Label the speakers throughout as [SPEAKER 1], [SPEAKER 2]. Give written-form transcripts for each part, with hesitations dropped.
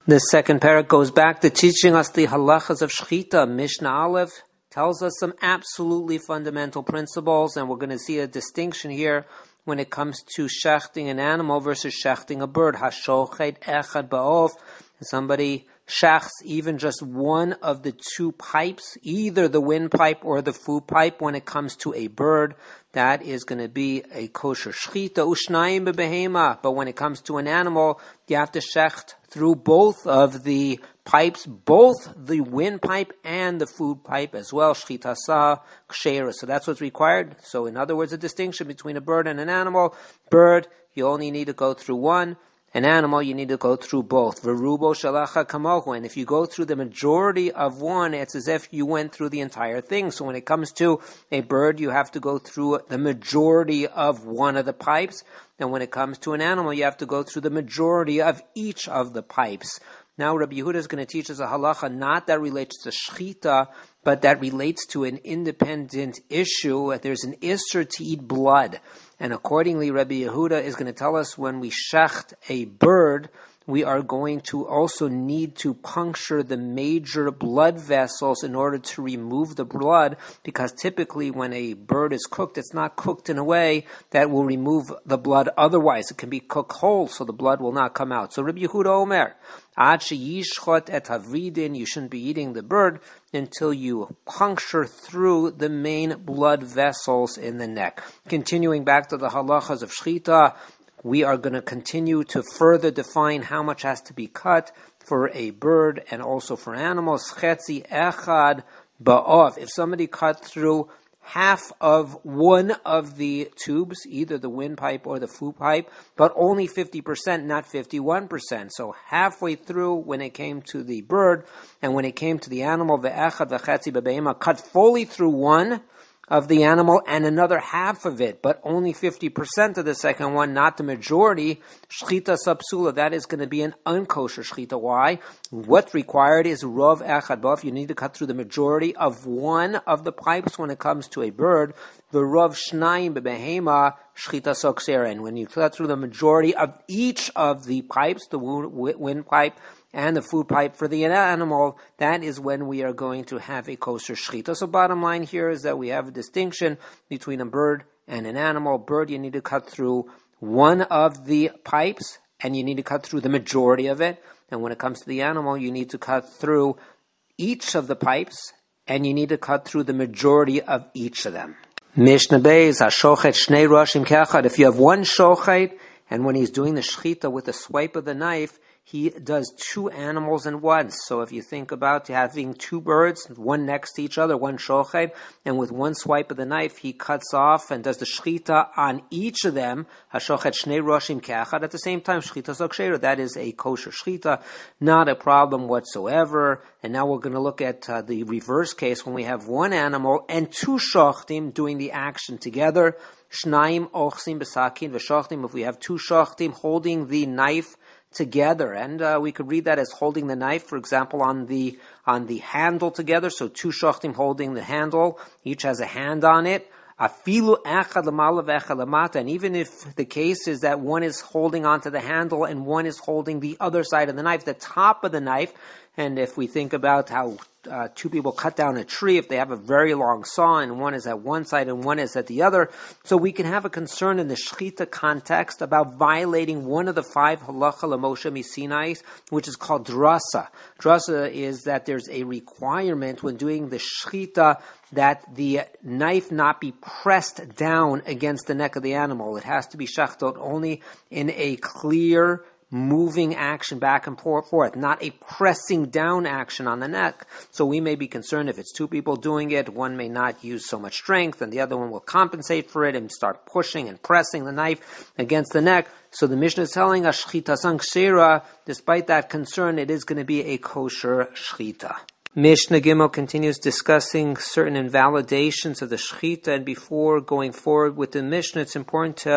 [SPEAKER 1] The second parak goes back to teaching us the halachas of shechita. Mishnah Aleph tells us some absolutely fundamental principles, and we're going to see a distinction here when it comes to shechting an animal versus shechting a bird. Hashochet echad ba'of. Somebody shechts even just one of the two pipes, either the windpipe or the food pipe, when it comes to a bird. That is going to be a kosher shechita. Ushnayim bebehema. But when it comes to an animal, you have to shecht through both of the pipes, both the windpipe and the food pipe as well. Shchitasa kshera. So that's what's required. So in other words, a distinction between a bird and an animal. Bird, you only need to go through one. An animal, you need to go through both. Verubo shalacha kamohu. And if you go through the majority of one, it's as if you went through the entire thing. So when it comes to a bird, you have to go through the majority of one of the pipes. And when it comes to an animal, you have to go through the majority of each of the pipes. Now, Rabbi Yehuda is going to teach us a halacha not that relates to shechita, but that relates to an independent issue. There's an isser to eat blood. And accordingly, Rabbi Yehuda is going to tell us when we shecht a bird, we are going to also need to puncture the major blood vessels in order to remove the blood, because typically when a bird is cooked, it's not cooked in a way that will remove the blood. Otherwise, it can be cooked whole, so the blood will not come out. So Rabbi Yehuda Omer, Ad sheyishchot et havridin, you shouldn't be eating the bird until you puncture through the main blood vessels in the neck. Continuing back to the halachas of shechita, we are going to continue to further define how much has to be cut for a bird and also for animals. Chetzi echad ba'ov. If somebody cut through half of one of the tubes, either the windpipe or the food pipe, but only 50%, not 51%. So halfway through when it came to the bird, and when it came to the animal, ve'echad ve'chetzi b'be'ema, cut fully through one of the animal and another half of it, but only 50% of the second one, not the majority. Shchita sapsula, that is going to be an unkosher shchita. Why? What's required is rov echad ba'of. You need to cut through the majority of one of the pipes when it comes to a bird. The rov shnayim bebehema shchita soksera. And when you cut through the majority of each of the pipes, the windpipe and the food pipe for the animal, that is when we are going to have a kosher shechita. So bottom line here is that we have a distinction between a bird and an animal. Bird, you need to cut through one of the pipes, and you need to cut through the majority of it. And when it comes to the animal, you need to cut through each of the pipes, and you need to cut through the majority of each of them. Mishnah Beis, hashochet shnei roshim kechad. If you have one shochet, and when he's doing the shechita with a swipe of the knife, he does two animals in one. So if you think about having two birds, one next to each other, one shochet, and with one swipe of the knife, he cuts off and does the shechita on each of them, hashochet shnei roshim ke'achad, at the same time, shechita zokshera, that is a kosher shechita, not a problem whatsoever. And now we're going to look at the reverse case when we have one animal and two shochtim doing the action together. Shnayim ochsim b'sakin v'shochtim, if we have two shochtim holding the knife together, and we could read that as holding the knife, for example, on the handle together. So two shochtim holding the handle, each has a hand on it. Afilu echad lamala v'echad lamata, and even if the case is that one is holding onto the handle and one is holding the other side of the knife, the top of the knife. And if we think about how two people cut down a tree, if they have a very long saw and one is at one side and one is at the other, so we can have a concern in the shechita context about violating one of the 5 halacha l'Moshe misinai, which is called drasa. Drasa is that there's a requirement when doing the shechita that the knife not be pressed down against the neck of the animal. It has to be shechtot only in a clear moving action back and forth, not a pressing down action on the neck. So we may be concerned if it's two people doing it, one may not use so much strength and the other one will compensate for it and start pushing and pressing the knife against the neck. So the Mishnah is telling us, shchita sanksera, despite that concern, it is going to be a kosher shchita. Mishnah Gimel continues discussing certain invalidations of the shechita, and before going forward with the Mishnah, it's important to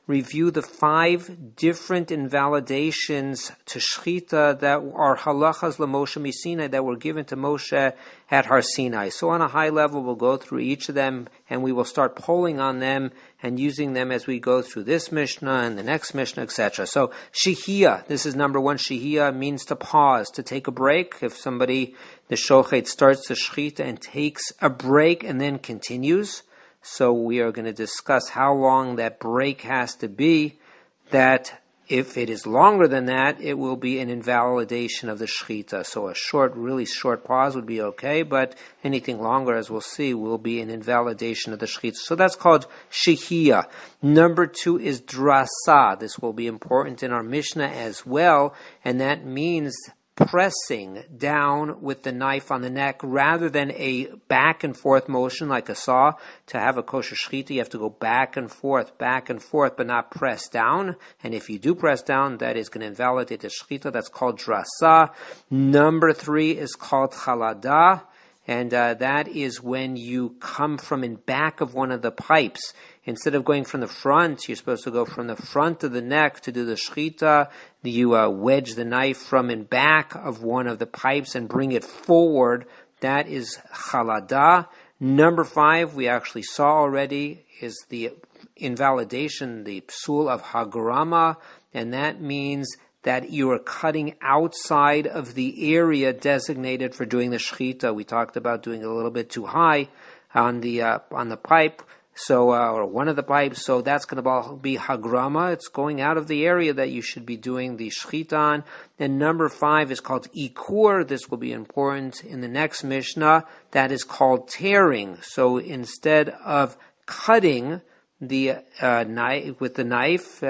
[SPEAKER 1] review the 5 different invalidations to Shechita that are halachas LaMoshe Misinai that were given to Moshe at Har Sinai. So on a high level, we'll go through each of them, and we will start pulling on them and using them as we go through this Mishnah and the next Mishnah, etc. So Shehiyah, this is number 1. Shehiyah means to pause, to take a break. If somebody, the Shochet, starts the Shechita and takes a break and then continues. So we are going to discuss how long that break has to be, that if it is longer than that, it will be an invalidation of the Shechita. So a short, really short pause would be okay, but anything longer, as we'll see, will be an invalidation of the Shechita. So that's called Shehiyah. Number 2 is Drasa. This will be important in our Mishnah as well, and that means pressing down with the knife on the neck rather than a back and forth motion like a saw. To have a kosher shechita, you have to go back and forth, but not press down. And if you do press down, that is going to invalidate the shechita. That's called drasa. Number 3 is called chalada. And that is when you come from in back of one of the pipes. Instead of going from the front, you're supposed to go from the front of the neck to do the shechita. You wedge the knife from in back of one of the pipes and bring it forward. That is chalada. Number 5, we actually saw already, is the invalidation, the psul of hagrama. And that means that you are cutting outside of the area designated for doing the shechita. We talked about doing it a little bit too high on the pipe, so or one of the pipes. So that's going to be hagrama. It's going out of the area that you should be doing the shechita on. And number 5 is called ikur. This will be important in the next Mishnah. That is called tearing. So instead of cutting the knife with the knife,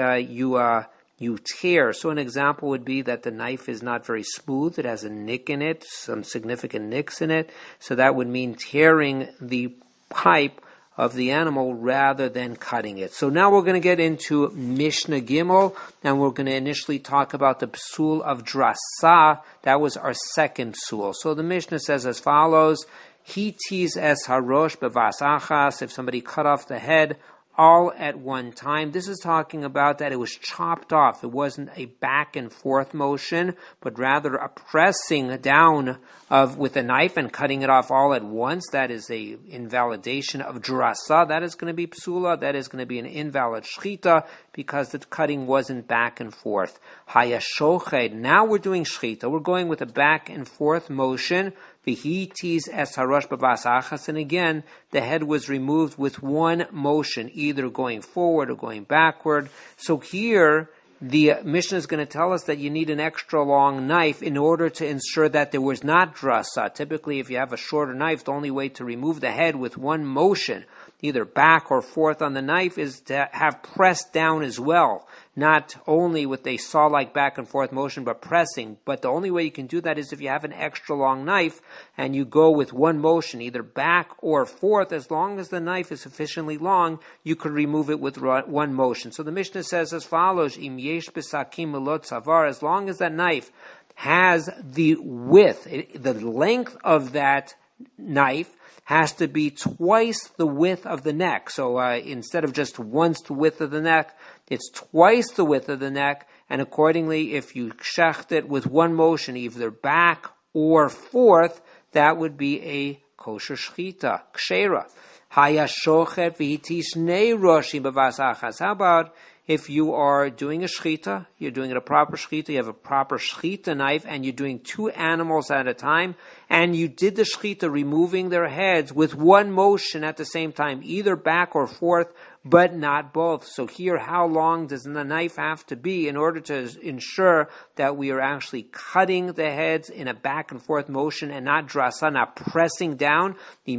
[SPEAKER 1] you tear. So an example would be that the knife is not very smooth. It has a nick in it, some significant nicks in it. So that would mean tearing the pipe of the animal rather than cutting it. So now we're going to get into Mishnah Gimel, and we're going to initially talk about the psul of drasa. That was our second psul. So the Mishnah says as follows: Hitis es harosh bevas achas. If somebody cut off the head all at one time. This is talking about that it was chopped off. It wasn't a back and forth motion, but rather a pressing down with a knife and cutting it off all at once. That is a invalidation of drasa. That is going to be psula. That is going to be an invalid shchita because the cutting wasn't back and forth. Hayashoched. Now we're doing shchita. We're going with a back and forth motion. Vihitis es harosh b'vas achas, and again, the head was removed with one motion, either going forward or going backward. So here, the Mishnah is going to tell us that you need an extra long knife in order to ensure that there was not drasa. Typically, if you have a shorter knife, the only way to remove the head with one motion, either back or forth on the knife, is to have pressed down as well. Not only with a saw-like back and forth motion, but pressing. But the only way you can do that is if you have an extra long knife and you go with one motion, either back or forth. As long as the knife is sufficiently long, you could remove it with one motion. So the Mishnah says as follows: Im yesh besakim melot savar. As long as that knife has the width, the length of that knife has to be twice the width of the neck. So instead of just once the width of the neck, it's twice the width of the neck, and accordingly, if you shecht it with one motion, either back or forth, that would be a kosher shchita, kshera. Hayashochet v'hiti shnei roshim b'vas achas. How about if you are doing a shchita, you're doing it a proper shchita, you have a proper shchita knife, and you're doing 2 animals at a time, and you did the shchita removing their heads with one motion at the same time, either back or forth, but not both. So here, how long does the knife have to be in order to ensure that we are actually cutting the heads in a back and forth motion and not drasa, not pressing down?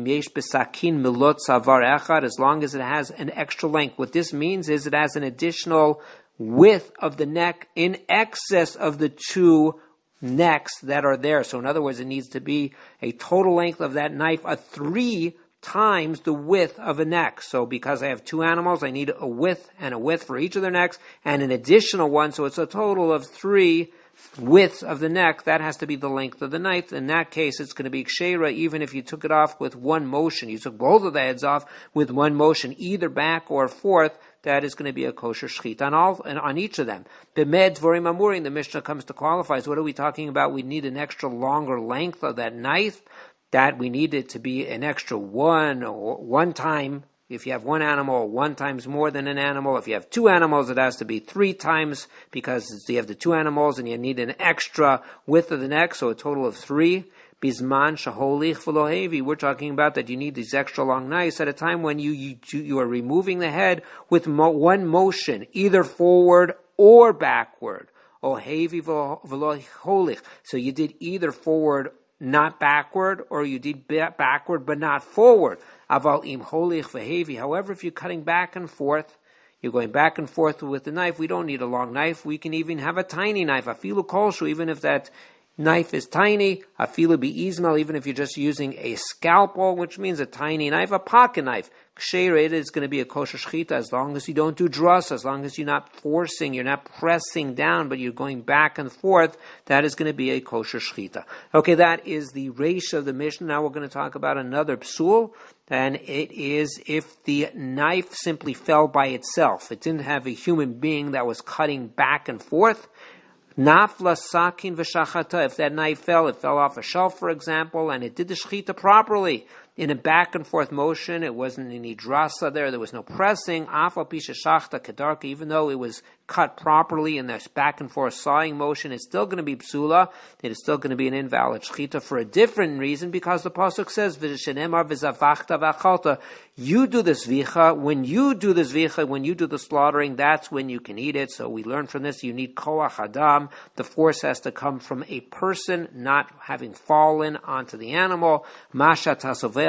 [SPEAKER 1] As long as it has an extra length. What this means is it has an additional width of the neck in excess of the 2 necks that are there. So in other words, it needs to be a total length of that knife of 3 times the width of a neck. So because I have 2 animals, I need a width and a width for each of their necks and an additional one. So it's a total of 3 widths of the neck. That has to be the length of the knife. In that case, it's going to be kshera even if you took it off with one motion. You took both of the heads off with one motion, either back or forth. that is going to be a kosher shechita on each of them. B'med dvorim amurim, the Mishnah comes to qualify. So what are we talking about? We need an extra longer length of that knife, that we need it to be an extra one time. If you have one animal, 1 times more than an animal. If you have 2 animals, it has to be 3 times, because you have the 2 animals and you need an extra width of the neck, so a total of 3. Bizman shaholich v'lohevi. We're talking about that you need these extra long knives at a time when you are removing the head with one motion, either forward or backward. Ohevi v'loholich. So you did either forward, not backward, or you did backward but not forward. Aval im holich v'hevi. However, if you're cutting back and forth, you're going back and forth with the knife, we don't need a long knife. We can even have a tiny knife. Afilu kolshu, even if that knife is tiny. Afilu bi-izmal, even if you're just using a scalpel, which means a tiny knife, a pocket knife. Ksheira, it is going to be a kosher shechita as long as you don't do druss, as long as you're not forcing, you're not pressing down, but you're going back and forth. That is going to be a kosher shechita. Okay, that is the reish of the Mishnah. Now we're going to talk about another psul, and it is if the knife simply fell by itself. It didn't have a human being that was cutting back and forth. Nafla sakin v'shachata. If that knife fell, it fell off a shelf, for example, and it did the shechita properly. In a back and forth motion, it wasn't any drasa there was no pressing. Afal pisha shachta kedarka, even though it was cut properly in this back and forth sawing motion, it's still going to be psula. It is still going to be an invalid shechita for a different reason, because the pasuk says, "V'shenemar v'zavachta v'achalta." You do this vicha. When you do this vicha, when you do the slaughtering, that's when you can eat it. So we learn from this, you need koach adam. The force has to come from a person, not having fallen onto the animal. Masha tasoveh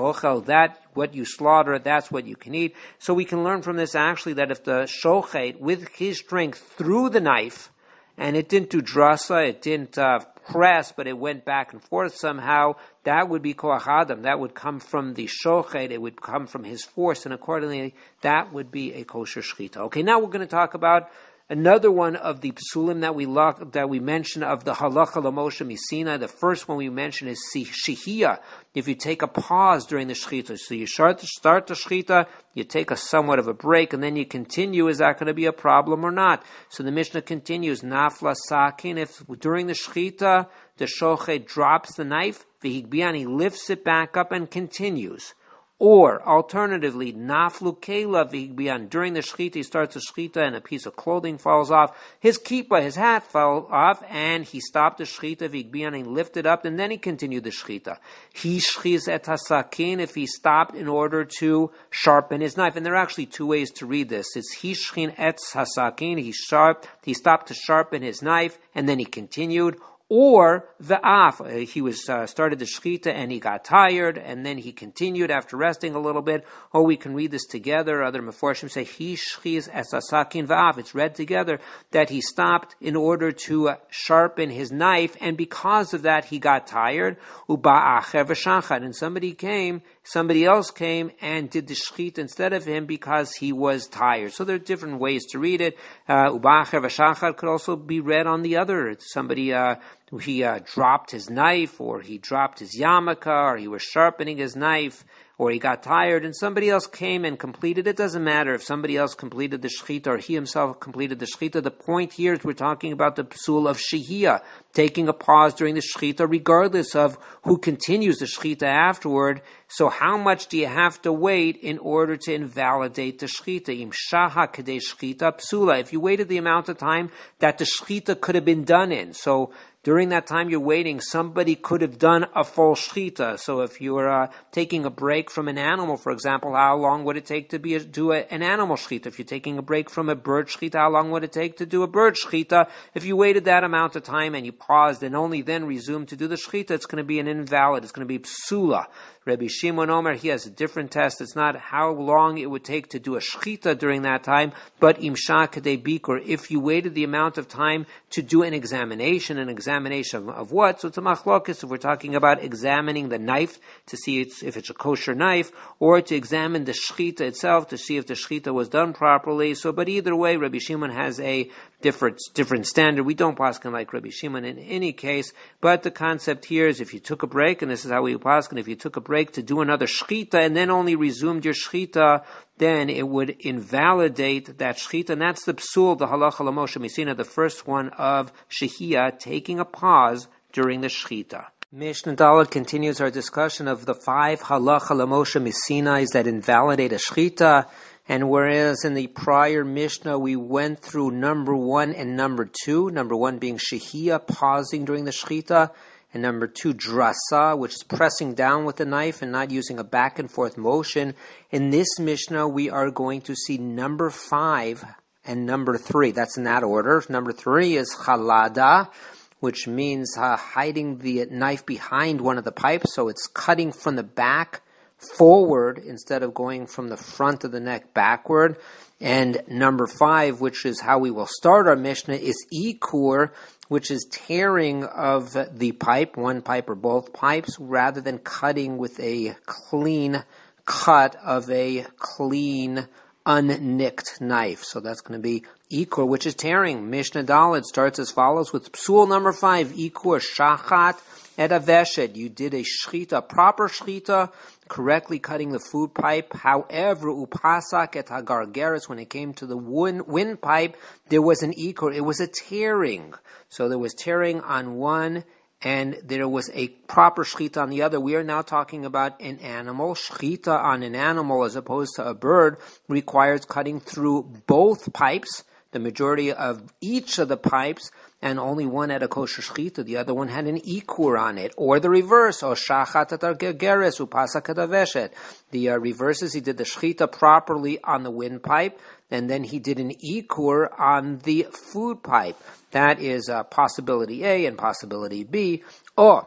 [SPEAKER 1] that what you slaughter, that's what you can eat. So we can learn from this actually that if the shochet, with his strength, threw the knife, and it didn't do drasa, it didn't press, but it went back and forth somehow, that would be koach adam. That would come from the shochet, it would come from his force, and accordingly, that would be a kosher shechita. Okay, now we're going to talk about another one of the psulim that we mentioned of the halacha l'moshe misina. The first one we mentioned is shihiyah. If you take a pause during the shechita, so you start the shechita, you take a somewhat of a break, and then you continue. Is that going to be a problem or not? So the Mishnah continues, nafla sakin. If during the shechita the shochet drops the knife, v'higbian, he lifts it back up and continues. Or, alternatively, naflu kela v'higbian. During the shechita, he starts the shechita and a piece of clothing falls off. His kippah, his hat, fell off, and he stopped the shechita v'higbian, and he lifted up, and then he continued the shechita. He shchiz et hasakin, if he stopped in order to sharpen his knife. And there are actually 2 ways to read this. It's he shchin et hasakin, he stopped to sharpen his knife, and then he continued. Or v'af, he was started the shechita and he got tired and then he continued after resting a little bit. Or we can read this together. Other meforshim say he shchiz es hasakin v'af. It's read together that he stopped in order to sharpen his knife, and because of that he got tired. Uba'acher v'shachad, and somebody else came and did the shechita instead of him because he was tired. So there are different ways to read it. Uba'acher v'shachad could also be read on the other. Somebody he dropped his knife, or he dropped his yarmulke, or he was sharpening his knife, or he got tired and somebody else came and completed. It doesn't matter if somebody else completed the shechita or he himself completed the shechita. The point here is we're talking about the psul of shehiyah, taking a pause during the shechita regardless of who continues the shechita afterward. So how much do you have to wait in order to invalidate the shechita? Im shaha kedei shechita psula. If you waited the amount of time that the shechita could have been done in. So during that time you're waiting, somebody could have done a full shechita. So if you're taking a break from an animal, for example, how long would it take to do an animal shechita? If you're taking a break from a bird shechita, how long would it take to do a bird shechita? If you waited that amount of time and you paused and only then resumed to do the shechita, it's going to be an invalid. It's going to be psula. Rabbi Shimon Omer, he has a different test. It's not how long it would take to do a shechita during that time, but imshah kadei bikur, if you waited the amount of time to do an examination of what? So it's a machlokes if we're talking about examining the knife to see if it's a kosher knife, or to examine the shechita itself to see if the shechita was done properly. So, but either way, Rabbi Shimon has a different standard. We don't paskin like Rabbi Shimon in any case, but the concept here is if you took a break, and this is how we paskin, if you took a break to do another shechita and then only resumed your shechita, then it would invalidate that shechita, and that's the psul, the halacha l'Moshe Messina, the first one of shehiyah, taking a pause during the shechita. Mishnah Dalet continues our discussion of the 5 halacha l'Moshe Messinais that invalidate a shechita, and whereas in the prior Mishnah we went through number 1 and number 2, number 1 being shehiyah, pausing during the shechita, and number 2, drasa, which is pressing down with the knife and not using a back and forth motion. In this Mishnah, we are going to see number 5 and number 3. That's in that order. Number 3 is chalada, which means hiding the knife behind one of the pipes, so it's cutting from the back forward instead of going from the front of the neck backward. And number 5, which is how we will start our Mishnah, is ikur, which is tearing of the pipe, one pipe or both pipes, rather than cutting with a clean cut of a clean, unnicked knife. So that's going to be ikur, which is tearing. Mishnah Dalet starts as follows with psul number 5, ikur shachat et aveshet. You did a shechita, proper shechita, correctly cutting the food pipe. However, upasak et hagargeres, when it came to the windpipe, there was an ikur. It was a tearing. So there was tearing on one, and there was a proper shechita on the other. We are now talking about an animal. Shechita on an animal, as opposed to a bird, requires cutting through both pipes, the majority of each of the pipes, and only one had a kosher shechita, the other one had an ikur on it, or the reverse, or shachat et hagargeres upasak et aveshet. The reverse is he did the shechita properly on the windpipe, and then he did an ikur on the food pipe. That is possibility A and possibility B. Or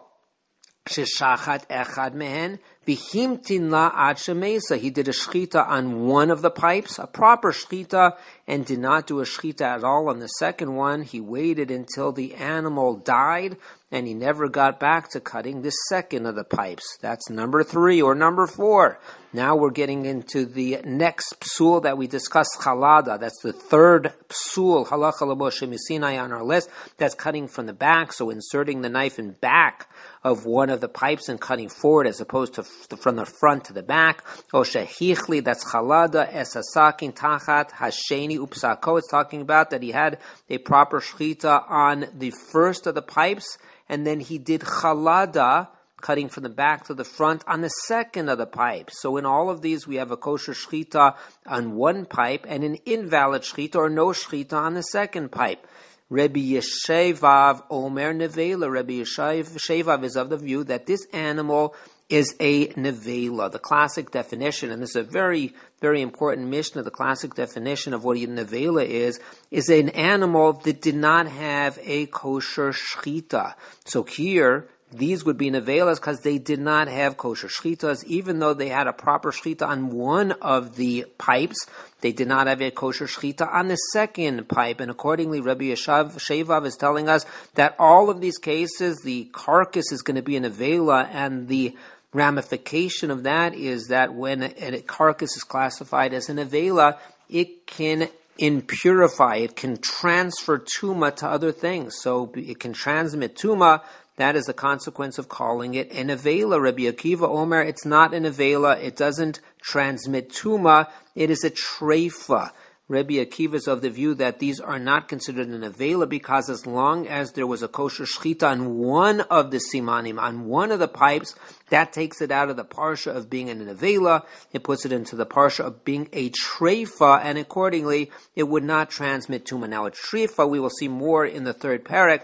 [SPEAKER 1] sheshachat echad mehen bihimtin la ad shemesa. He did a shechita on one of the pipes, a proper shechita, and did not do a shechita at all on the second one. He waited until the animal died, and he never got back to cutting the second of the pipes. That's number 3 or number 4. Now we're getting into the next psul that we discussed, chalada. That's the third psul, halacha l'Moshe Messinai, on our list. That's cutting from the back, so inserting the knife in back of one of the pipes and cutting forward as opposed to from the front to the back. O shehichli, that's chalada, esasakin tachat hasheni upsako. It's talking about that he had a proper shechita on the first of the pipes, and then he did chalada, cutting from the back to the front, on the second of the pipe. So in all of these, we have a kosher shechita on one pipe and an invalid shechita or no shechita on the second pipe. Rabbi Yeshevav Omer Nevela. Rabbi Yeshevav is of the view that this animal is a nevela. The classic definition, and this is a very, very important Mishnah, the classic definition of what a nevela is an animal that did not have a kosher shechita. So here, these would be nevelas because they did not have kosher shechitas, even though they had a proper shechita on one of the pipes. They did not have a kosher shechita on the second pipe, and accordingly, Rabbi Yeshevav is telling us that all of these cases, the carcass is going to be a nevela, and the ramification of that is that when a carcass is classified as a nevela, it can impurify, it can transfer tuma to other things. So it can transmit tuma. That is the consequence of calling it a nevela. Rabbi Akiva Omer, it's not a nevela. It doesn't transmit tuma. It is a treifa. Rabbi Akiva is of the view that these are not considered a nevela because as long as there was a kosher shechita on one of the simanim, on one of the pipes, that takes it out of the parsha of being a nevela. It puts it into the parsha of being a treifa, and accordingly, it would not transmit tuma. Now, a treifa, we will see more in the third parak,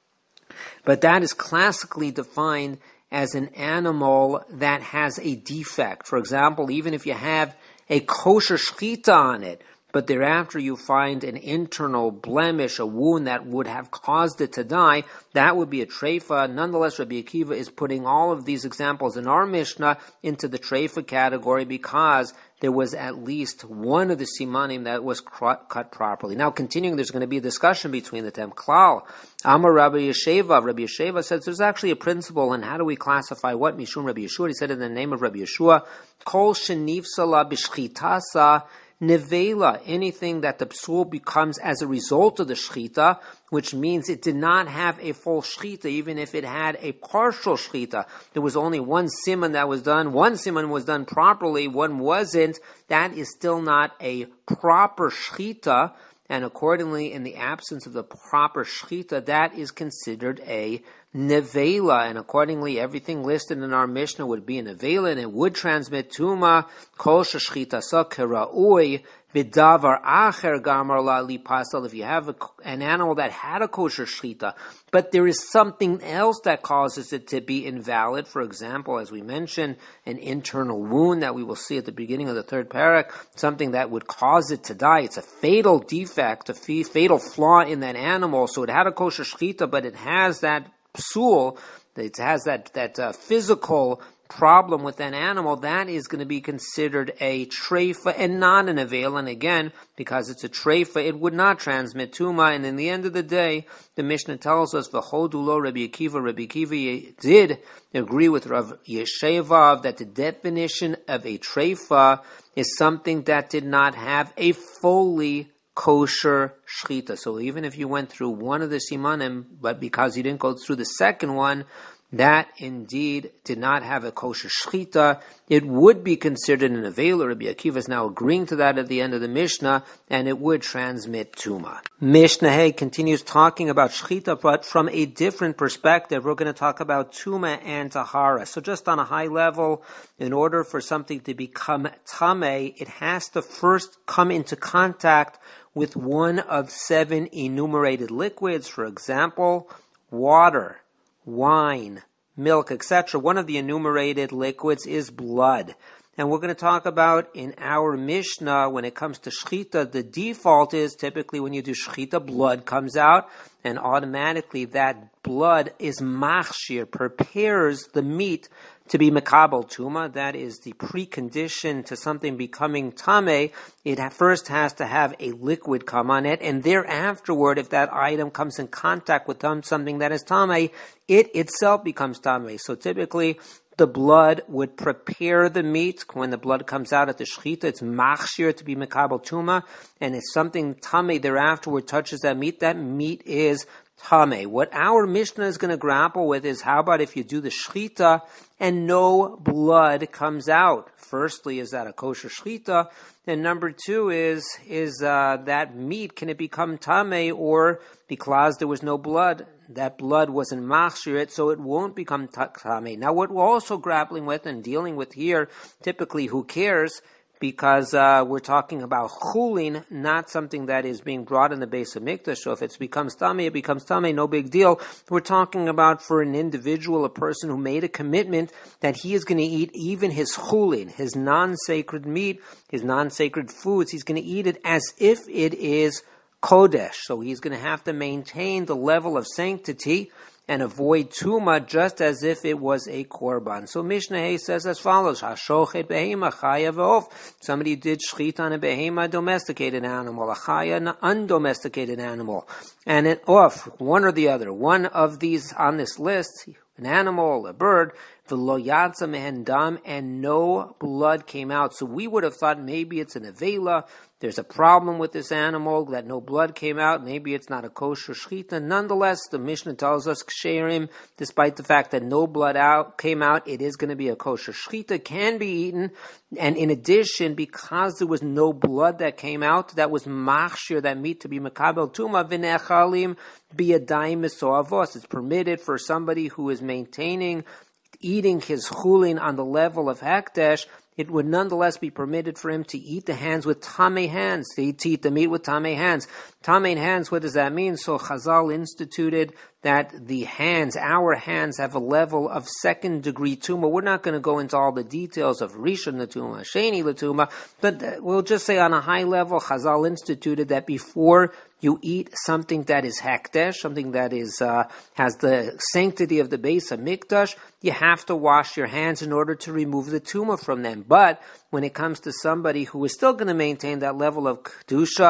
[SPEAKER 1] but that is classically defined as an animal that has a defect. For example, even if you have a kosher shechita on it, but thereafter you find an internal blemish, a wound that would have caused it to die, that would be a treifa. Nonetheless, Rabbi Akiva is putting all of these examples in our Mishnah into the treifa category because there was at least one of the simanim that was cut properly. Now, continuing, there's going to be a discussion between the tem. Klal, Amar Rabbi Yesheva. Rabbi Yesheva says there's actually a principle, and how do we classify what? Mishum Rabbi Yeshua. He said in the name of Rabbi Yeshua, Kol shenifsala b'shchitasa nevela, anything that the psul becomes as a result of the shchita, which means it did not have a full shchita, even if it had a partial shchita. There was only one siman that was done. One siman was done properly, one wasn't. That is still not a proper shchita, and accordingly, in the absence of the proper shchita, that is considered a nevela, and accordingly, everything listed in our Mishnah would be a nevela, and it would transmit tuma. Kol shechita sa kera'ui b'davar acher gamar la li pasal. If you have an animal that had a kosher shechita, but there is something else that causes it to be invalid, for example, as we mentioned, an internal wound that we will see at the beginning of the third parak, something that would cause it to die. It's a fatal defect, a fatal flaw in that animal. So it had a kosher shechita, but it has that psul, it has that physical problem with that animal, that is going to be considered a treifa and not an avail. And again, because it's a treifa, it would not transmit tuma. And in the end of the day, the Mishnah tells us, v'chodulo Rabbi Akiva did agree with Rav Yeshevav that the definition of a treifa is something that did not have a fully kosher shchita. So even if you went through one of the simanim, but because you didn't go through the second one, that indeed did not have a kosher shchita, it would be considered an avail. Rabbi Akiva is now agreeing to that at the end of the Mishnah, and it would transmit tuma. Mishnah Hey continues talking about shchita, but from a different perspective. We're going to talk about tuma and tahara. So just on a high level, in order for something to become tameh, it has to first come into contact with one of 7 enumerated liquids, for example, water, wine, milk, etc. One of the enumerated liquids is blood. And we're going to talk about in our Mishnah, when it comes to shchita, the default is typically when you do shchita, blood comes out, and automatically that blood is machshir, prepares the meat to be mekabel tuma. That is the precondition to something becoming tameh. It first has to have a liquid come on it, and thereafterward, if that item comes in contact with something that is tameh, it itself becomes tameh. So typically, the blood would prepare the meat. When the blood comes out at the shechita, it's machshir to be mekabel tuma, and if something tameh thereafterward touches that meat is tameh. What our Mishnah is going to grapple with is, how about if you do the shechita and no blood comes out? Firstly, is that a kosher shechita? And number 2 is that meat, can it become tameh, or because there was no blood, that blood wasn't machshir, so it won't become tameh. Now, what we're also grappling with and dealing with here, typically, who cares? Because we're talking about chulin, not something that is being brought in the base of mikdash. So if it becomes tameh, no big deal. We're talking about for an individual, a person who made a commitment that he is going to eat even his chulin, his non-sacred meat, his non-sacred foods. He's going to eat it as if it is kodesh. So he's going to have to maintain the level of sanctity and avoid tuma just as if it was a korban. So Mishnah Hay says as follows: Hashochet behema chaya ve'of. Somebody did shchita on a behema, domesticated animal, a chaya, an undomesticated animal, and an off, one or the other. One of these on this list, an animal, a bird, v'lo yatsa mehen dam, and no blood came out. So we would have thought maybe it's an avela. There's a problem with this animal, that no blood came out. Maybe it's not a kosher shechita. Nonetheless, the Mishnah tells us, ksherim, despite the fact that no blood came out, it is going to be a kosher shechita, can be eaten. And in addition, because there was no blood that came out, that was machshir, that meat to be mekabel tuma, v'nechalim biyadayim misoavos. It's permitted for somebody who is maintaining eating his chulin on the level of hekdesh. It would nonetheless be permitted for him to eat the hands with tameh hands, to eat the meat with tameh hands. Tameh hands, what does that mean? So Chazal instituted that the hands, our hands, have a level of 2nd degree tumah. We're not going to go into all the details of Rishon l'tumah, Sheni l'tumah, but we'll just say on a high level, Chazal instituted that before you eat something that is hekdesh, something that is has the sanctity of the base of mikdash, you have to wash your hands in order to remove the tumah from them. But when it comes to somebody who is still going to maintain that level of kedusha,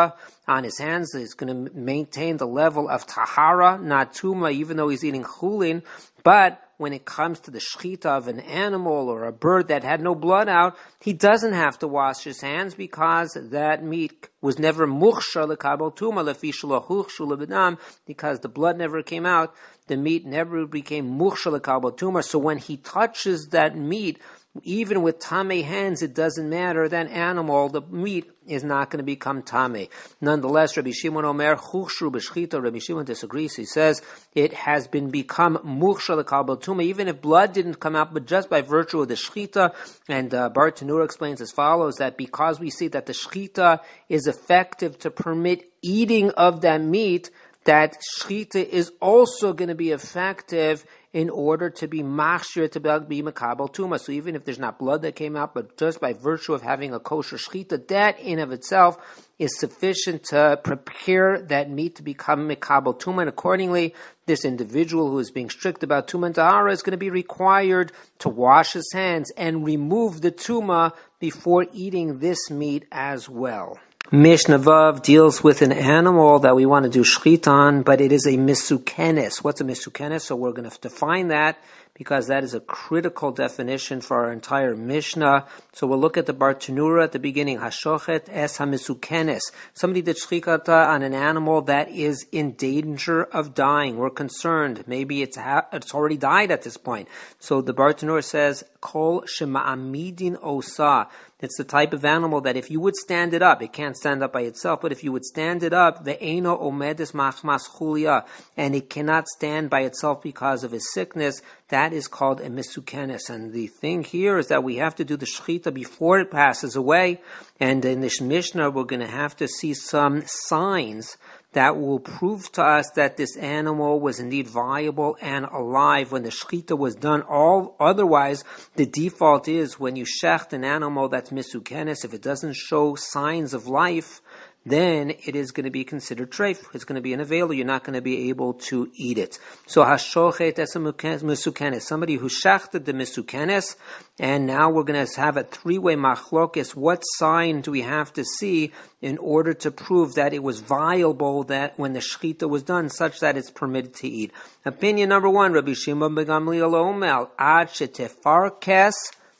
[SPEAKER 1] on his hands. He's going to maintain the level of tahara, not tuma, even though he's eating chulin. But when it comes to the shechita of an animal or a bird that had no blood out, he doesn't have to wash his hands because that meat was never mukhsha lekabel tuma lefi shelo huchshu lebedam, because the blood never came out. The meat never became mukhsha lekabel tuma. So when he touches that meat, even with tamei hands, it doesn't matter. That animal, the meat, is not going to become tamei. Nonetheless, Rabbi Shimon Omer, chuchshu b'shchita. Rabbi Shimon disagrees. He says it has become mukhsha lekabel tuma, even if blood didn't come out, but just by virtue of the shchita. And Bartanura explains as follows, that because we see that the shchita is effective to permit eating of that meat, that shchita is also going to be effective in order to be machshir, to be makabel tuma. So even if there's not blood that came out, but just by virtue of having a kosher shchita, that in of itself is sufficient to prepare that meat to become makabel tuma. And accordingly, this individual who is being strict about tuma and tahara is going to be required to wash his hands and remove the tuma before eating this meat as well. Mishnah Vav deals with an animal that we want to do shchita on, but it is a misukenes. What's a misukenes? So we're going to define that, because that is a critical definition for our entire Mishnah. So we'll look at the Bartanura at the beginning. Hashochet es hamisukenes. Somebody did shchita on an animal that is in danger of dying. We're concerned. Maybe it's already died at this point. So the Bartanura says, Kol shema'amidin osa. It's the type of animal that if you would stand it up, it can't stand up by itself, but if you would stand it up, ve'eno omedes machmas chulia, and it cannot stand by itself because of his sickness, that is called a misukenes. And the thing here is that we have to do the shechita before it passes away. And in this Mishnah, we're going to have to see some signs that will prove to us that this animal was indeed viable and alive when the shechita was done. Otherwise, the default is when you shecht an animal that's misukenes, if it doesn't show signs of life, then it is going to be considered treif. It's going to be an avail. You're not going to be able to eat it. So hashochet es misukenes, somebody who shechted the misukenes, and now we're going to have a three-way machlokes. What sign do we have to see in order to prove that it was viable that when the shechita was done, such that it's permitted to eat? Opinion number one, Rabbi Shimon ben Gamliel Omer, ad shetefarkes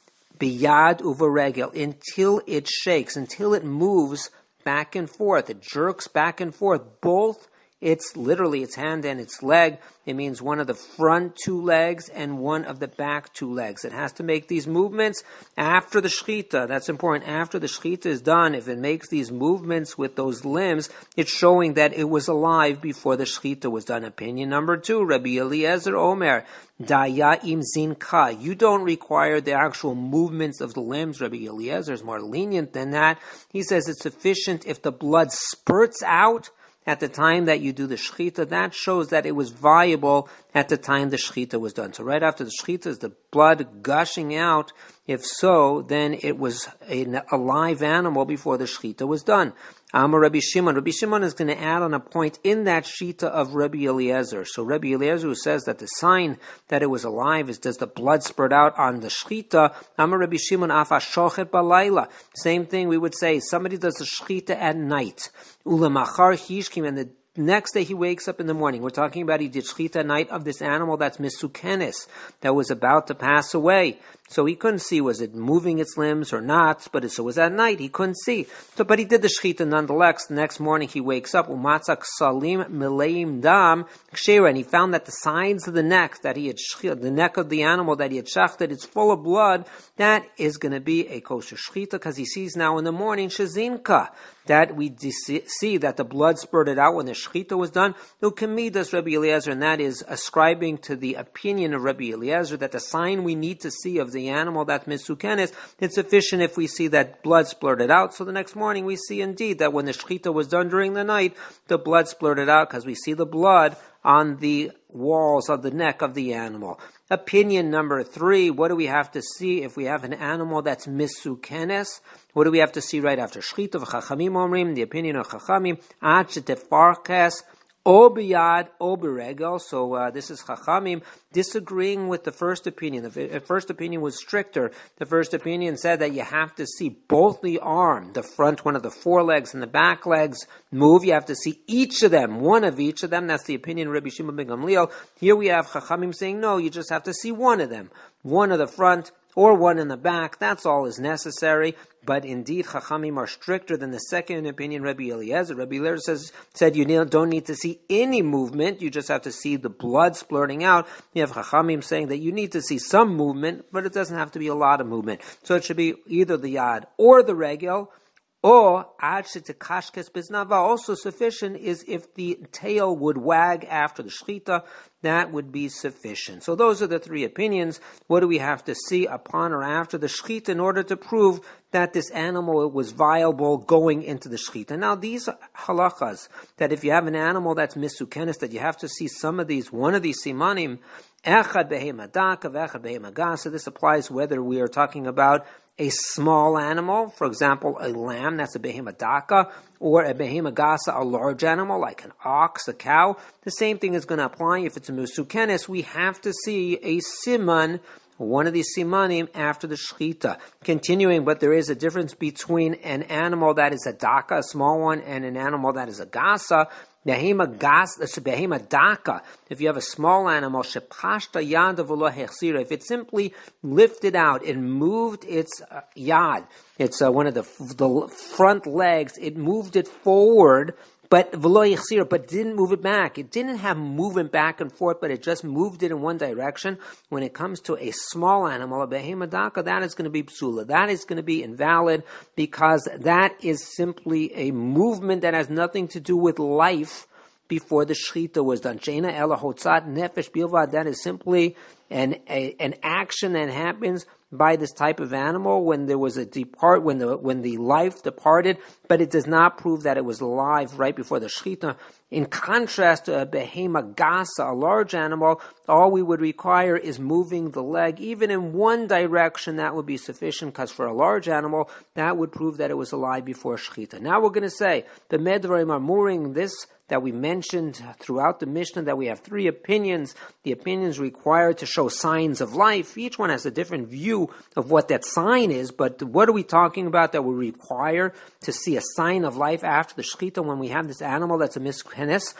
[SPEAKER 1] biyad uvaregel, until it shakes, until it moves back and forth, it jerks back and forth, both its hand and its leg. It means one of the front two legs and one of the back two legs. It has to make these movements after the shechita. That's important. After the shechita is done, if it makes these movements with those limbs, it's showing that it was alive before the shechita was done. Opinion number two, Rabbi Eliezer Omer, Daya im zinka. You don't require the actual movements of the limbs. Rabbi Eliezer is more lenient than that. He says it's sufficient if the blood spurts out at the time that you do the shechita. That shows that it was viable at the time the shechita was done. So right after the shechita is the blood gushing out. If so, then it was a live animal before the shechita was done. Amar Rabbi Shimon. Rabbi Shimon is going to add on a point in that shita of Rabbi Eliezer. So Rabbi Eliezer, who says that the sign that it was alive is does the blood spurt out on the shechita. Amar Rabbi Shimon afa shochet balayla. Same thing we would say. Somebody does the shechita at night. Ulamachar hishkim, and the next day he wakes up in the morning. We're talking about he did shechita at night of this animal that's misukenes, that was about to pass away. So he couldn't see, was it moving its limbs or not, but it was at night, he couldn't see. So, but he did the shechita nonetheless. The next morning he wakes up, umatzak salim mileim dam kshera, and he found that the sides of the neck that he had the neck of the animal that he had shechted, it's full of blood. That is going to be a kosher shechita, because he sees now in the morning shazinka, that we see that the blood spurted out when the shechita was done. Ukemidas Rabbi Eliezer, and that is ascribing to the opinion of Rabbi Eliezer that the sign we need to see of the animal that misukenes, it's sufficient if we see that blood splurted out. So the next morning we see indeed that when the shechita was done during the night, the blood splurted out because we see the blood on the walls of the neck of the animal. Opinion number three, what do we have to see if we have an animal that's misukenes? What do we have to see right after shechita? Chachamim omrim, the opinion of Chachamim, ad shetefarkes O biyad, o beregel. So this is Chachamim disagreeing with the first opinion. The first opinion was stricter. The first opinion said that you have to see both the arm, the front one of the forelegs and the back legs move. You have to see each of them, one of each of them. That's the opinion of Rabbi Shimon ben Gamliel. Here we have Chachamim saying, no, you just have to see one of them. One of the front or one in the back. That's all is necessary. But indeed, Chachamim are stricter than the second opinion, Rabbi Eliezer. Rabbi Eliezer said you don't need to see any movement. You just have to see the blood splurting out. You have Chachamim saying that you need to see some movement, but it doesn't have to be a lot of movement. So it should be either the yad or the regel, or ad shetekashkes biznava. Also sufficient is if the tail would wag after the shechita. That would be sufficient. So those are the three opinions. What do we have to see upon or after the shechita in order to prove that this animal was viable going into the shechita? Now these halachas, that if you have an animal that's misukenes, that you have to see some of these, one of these simanim, echad behema daka, echad behema gasa. This applies whether we are talking about a small animal, for example, a lamb, that's a behema daka, or a behema gasa, a large animal, like an ox, a cow. The same thing is going to apply if it's a musukenes. We have to see a siman, one of these simanim, after the shechita. Continuing, but there is a difference between an animal that is a daka, a small one, and an animal that is a gasa. Behema daka. If you have a small animal, if it simply lifted out and moved its yad, it's one of the front legs, it moved it forward, but didn't move it back. It didn't have movement back and forth, but it just moved it in one direction. When it comes to a small animal, a behema daka, that is going to be psula. That is going to be invalid because that is simply a movement that has nothing to do with life before the shechita was done. Sheina ela hotzat nefesh bilvad. That is simply an action that happens by this type of animal when there was when the life departed, but it does not prove that it was alive right before the shechita. In contrast to a behema gasa, a large animal, all we would require is moving the leg even in one direction. That would be sufficient, because for a large animal, that would prove that it was alive before shechita. Now we're going to say the Medraim are mooring this that we mentioned throughout the Mishnah, that we have three opinions. The opinions required to show signs of life. Each one has a different view of what that sign is, but what are we talking about that we require to see a sign of life after the shechita when we have this animal that's a misukenes?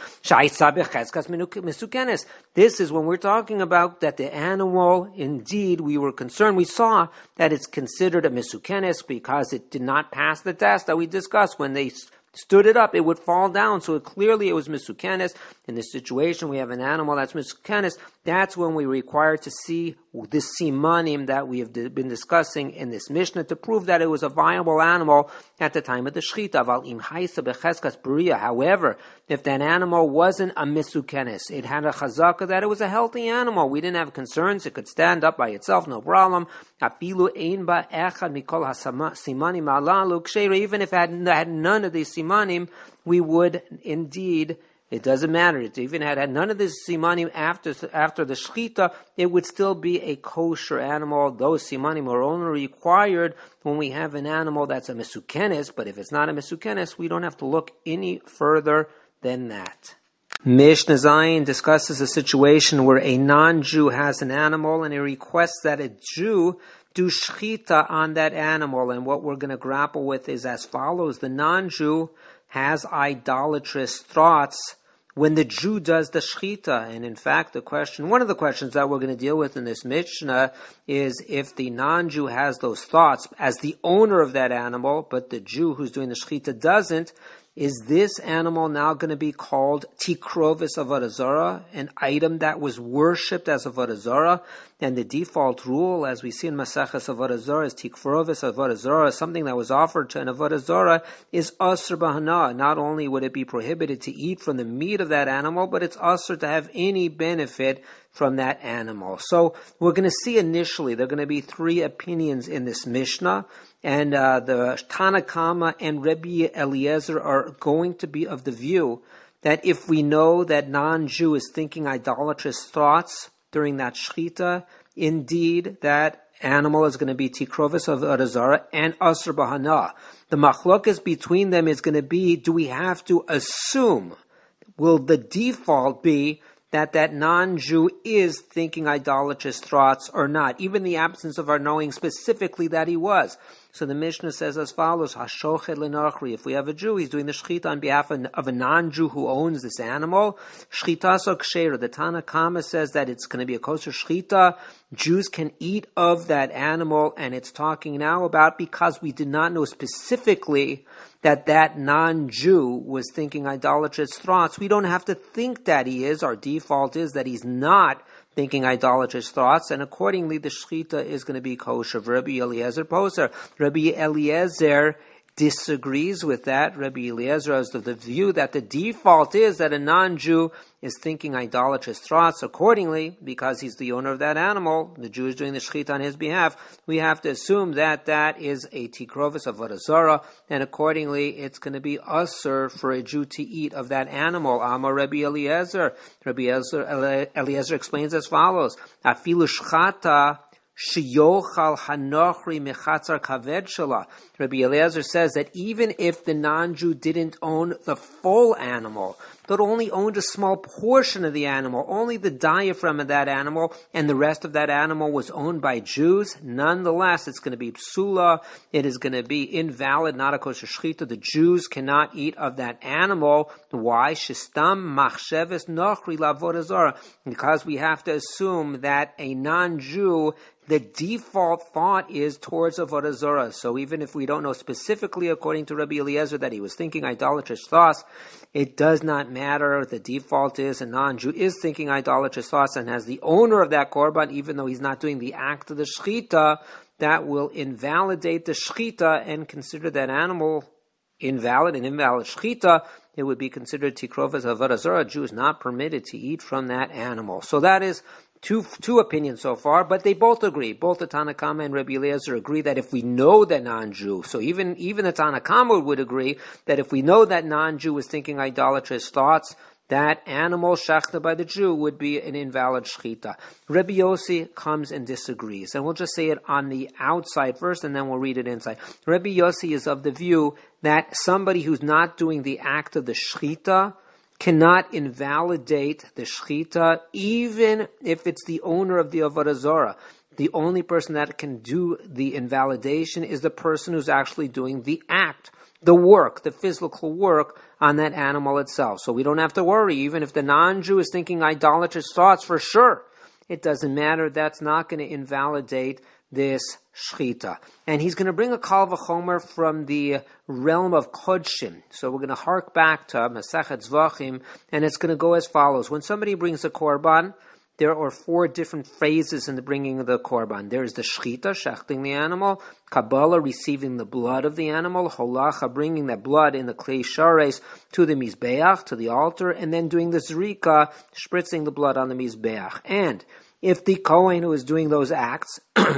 [SPEAKER 1] This is when we're talking about that the animal, indeed, we were concerned, we saw that it's considered a misukenes because it did not pass the test that we discussed. When they stood it up, it would fall down. So clearly it was misukenes. In this situation, we have an animal that's misukenes. That's when we require to see this simanim that we have been discussing in this Mishnah to prove that it was a viable animal at the time of the shechita. However, if that animal wasn't a misukenes, it had a chazaka that it was a healthy animal, we didn't have concerns, it could stand up by itself, no problem. Even if it had none of these simanim, we would indeed, it doesn't matter. It even had none of this simanim after the shechita, it would still be a kosher animal. Those simanim are only required when we have an animal that's a misukenes, but if it's not a misukenes, we don't have to look any further than that. Mishnah Zayin discusses a situation where a non-Jew has an animal and he requests that a Jew do shechita on that animal. And what we're going to grapple with is as follows. The non-Jew has idolatrous thoughts when the Jew does the shechita. And in fact, one of the questions that we're going to deal with in this Mishnah is if the non-Jew has those thoughts as the owner of that animal, but the Jew who's doing the shechita doesn't, is this animal now going to be called tikrovis avodah zarah, an item that was worshipped as avodah zarah? And the default rule, as we see in Maseches avodah zarah, is tikrovis avodah zarah, something that was offered to an avodah zarah, is asr b'hana. Not only would it be prohibited to eat from the meat of that animal, but it's asr to have any benefit from that animal. So we're going to see initially, there are going to be three opinions in this Mishnah. And the Tana Kama and Rabbi Eliezer are going to be of the view that if we know that non-Jew is thinking idolatrous thoughts during that shechita, indeed that animal is going to be tikrovis of avodah zarah and asr b'hana. The machlokas between them is going to be, do we have to assume will the default be that non-Jew is thinking idolatrous thoughts or not, even the absence of our knowing specifically that he was. So the Mishnah says as follows, Hashochet lenachri, if we have a Jew, he's doing the shechita on behalf of a non-Jew who owns this animal. Shechita so ksheira, the Tana Kama says that it's going to be a kosher shechita. Jews can eat of that animal, and it's talking now about because we did not know specifically that non-Jew was thinking idolatrous thoughts. We don't have to think that he is. Our default is that he's not thinking idolatrous thoughts, and accordingly the shechita is going to be kosher. Rabbi Eliezer Poser. Rabbi Eliezer disagrees with that. Rabbi Eliezer has the view that the default is that a non-Jew is thinking idolatrous thoughts. Accordingly, because he's the owner of that animal, the Jew is doing the shechita on his behalf, we have to assume that is a tikrovis of avodah zarah, and accordingly it's going to be usher for a Jew to eat of that animal. Amar Rabbi Eliezer. Rabbi Eliezer explains as follows, Afilu shchata Shiyochal hanochri mechatzar kaved shala. Rabbi Eliezer says that even if the non-Jew didn't own the full animal, but only owned a small portion of the animal, only the diaphragm of that animal, and the rest of that animal was owned by Jews, nonetheless, it's going to be psula, it is going to be invalid, not a kosher shechita. The Jews cannot eat of that animal. Why? Shistam machsheves nochri lavodah zarah. Because we have to assume that a non-Jew, the default thought is towards avodah zarah. So even if we don't know specifically, according to Rabbi Eliezer, that he was thinking idolatrous thoughts, it does not matter. The default is a non-Jew is thinking idolatrous thoughts and has the owner of that korban, even though he's not doing the act of the shechita, that will invalidate the shechita and consider that animal invalid. An invalid shechita, it would be considered tikrovas avodah zarah. A Jew is not permitted to eat from that animal. So that is two opinions so far, but they both agree. Both the Tana Kama and Rabbi Eliezer agree that if we know that non-Jew, so even the Tana Kama would agree that if we know that non-Jew is thinking idolatrous thoughts, that animal shechta by the Jew would be an invalid shechita. Rabbi Yossi comes and disagrees, and we'll just say it on the outside first, and then we'll read it inside. Rabbi Yossi is of the view that somebody who's not doing the act of the shechita cannot invalidate the shechita, even if it's the owner of the avodah zarah. The only person that can do the invalidation is the person who's actually doing the act, the work, the physical work on that animal itself. So we don't have to worry, even if the non-Jew is thinking idolatrous thoughts, for sure. It doesn't matter. That's not going to invalidate this shechita. And he's going to bring a kal v'chomer from the realm of kodshim. So we're going to hark back to Masechet Zvachim, and it's going to go as follows. When somebody brings a korban, there are 4 different phases in the bringing of the korban. There's the shechita, shechting the animal, Kabbalah, receiving the blood of the animal, holacha, bringing that blood in the klei shares to the mizbeach, to the altar, and then doing the zrika, spritzing the blood on the mizbeach. And if the Kohen who is doing those acts,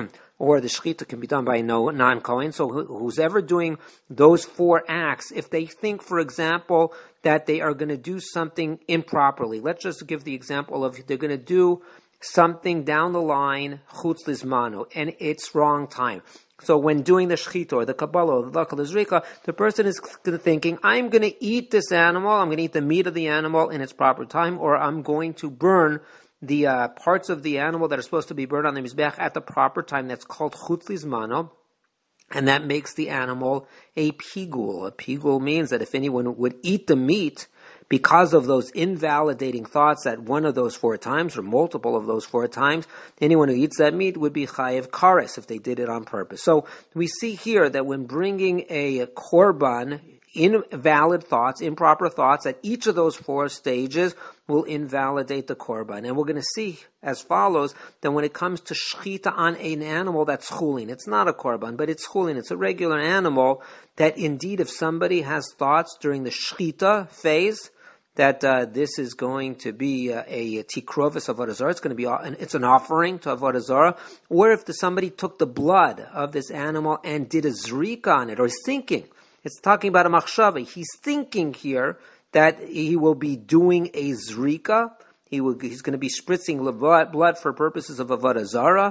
[SPEAKER 1] or the shechita can be done by no non-Kohen, so who's ever doing those 4 acts, if they think, for example, that they are going to do something improperly, let's just give the example of they're going to do something down the line, chutz lizmano, and it's wrong time. So when doing the shechita or the Kabbalah or the Laka, the Zrika, the person is thinking, I'm going to eat this animal, I'm going to eat the meat of the animal in its proper time, or I'm going to burn the parts of the animal that are supposed to be burned on the mizbeach at the proper time. That's called chutz lizmano, and that makes the animal a pigul. A pigul means that if anyone would eat the meat because of those invalidating thoughts at one of those 4 times or multiple of those 4 times, anyone who eats that meat would be chayev kares if they did it on purpose. So we see here that when bringing a korban, invalid thoughts, improper thoughts at each of those 4 stages will invalidate the korban. And we're going to see as follows that when it comes to shechita on an animal that's chulin, it's not a korban, but it's chulin, it's a regular animal, that indeed if somebody has thoughts during the shechita phase that this is going to be a tikrovis of avodah zarah, it's going to be it's an offering to avodah zarah, or if somebody took the blood of this animal and did a zrika on it, or is thinking, it's talking about a machshava. He's thinking here that he will be doing a zrika. He's going to be spritzing blood for purposes of avodah zarah.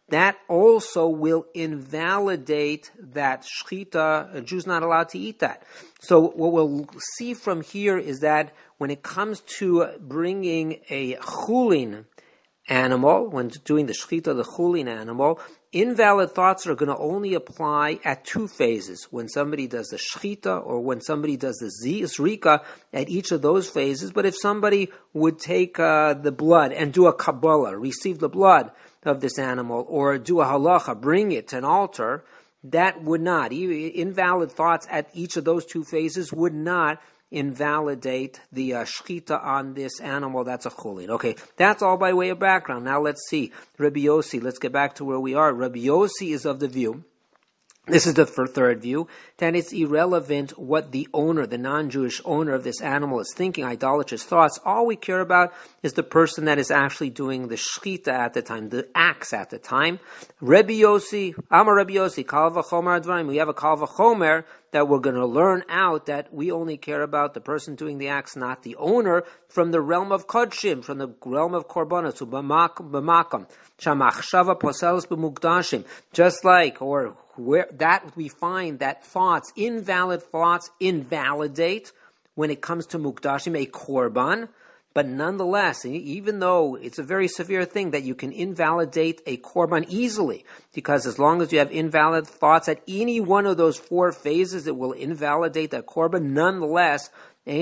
[SPEAKER 1] that also will invalidate that shchita. A Jew's not allowed to eat that. So what we'll see from here is that when it comes to bringing a chulin animal, when doing the shchita, the chulin animal, invalid thoughts are going to only apply at two phases. When somebody does the shchita or when somebody does the zrika, at each of those phases. But if somebody would take the blood and do a kabbalah, receive the blood of this animal, or do a halacha, bring it to an altar, that would not, invalid thoughts at each of those two phases would not invalidate the shchita on this animal that's a chulin. Okay, that's all by way of background. Now let's see. Rabbi Yossi, let's get back to where we are. Rabbi Yossi is of the view, this is the third view, that it's irrelevant what the owner, the non-Jewish owner of this animal is thinking, idolatrous thoughts. All we care about is the person that is actually doing the shchita at the time, the acts at the time. Rabbi Yossi, Amar Rabbi Yossi, Kal v'chomer advarim. We have a Kal v'chomer that we're going to learn out that we only care about the person doing the acts, not the owner, from the realm of kodshim, from the realm of korbanos, b'makam, shamachshava poselos b'mukdashim, just like, or where that we find that thoughts, invalid thoughts, invalidate when it comes to mukdashim, a korban. But nonetheless, even though it's a very severe thing that you can invalidate a korban easily, because as long as you have invalid thoughts at any one of those four phases, it will invalidate that korban. Nonetheless,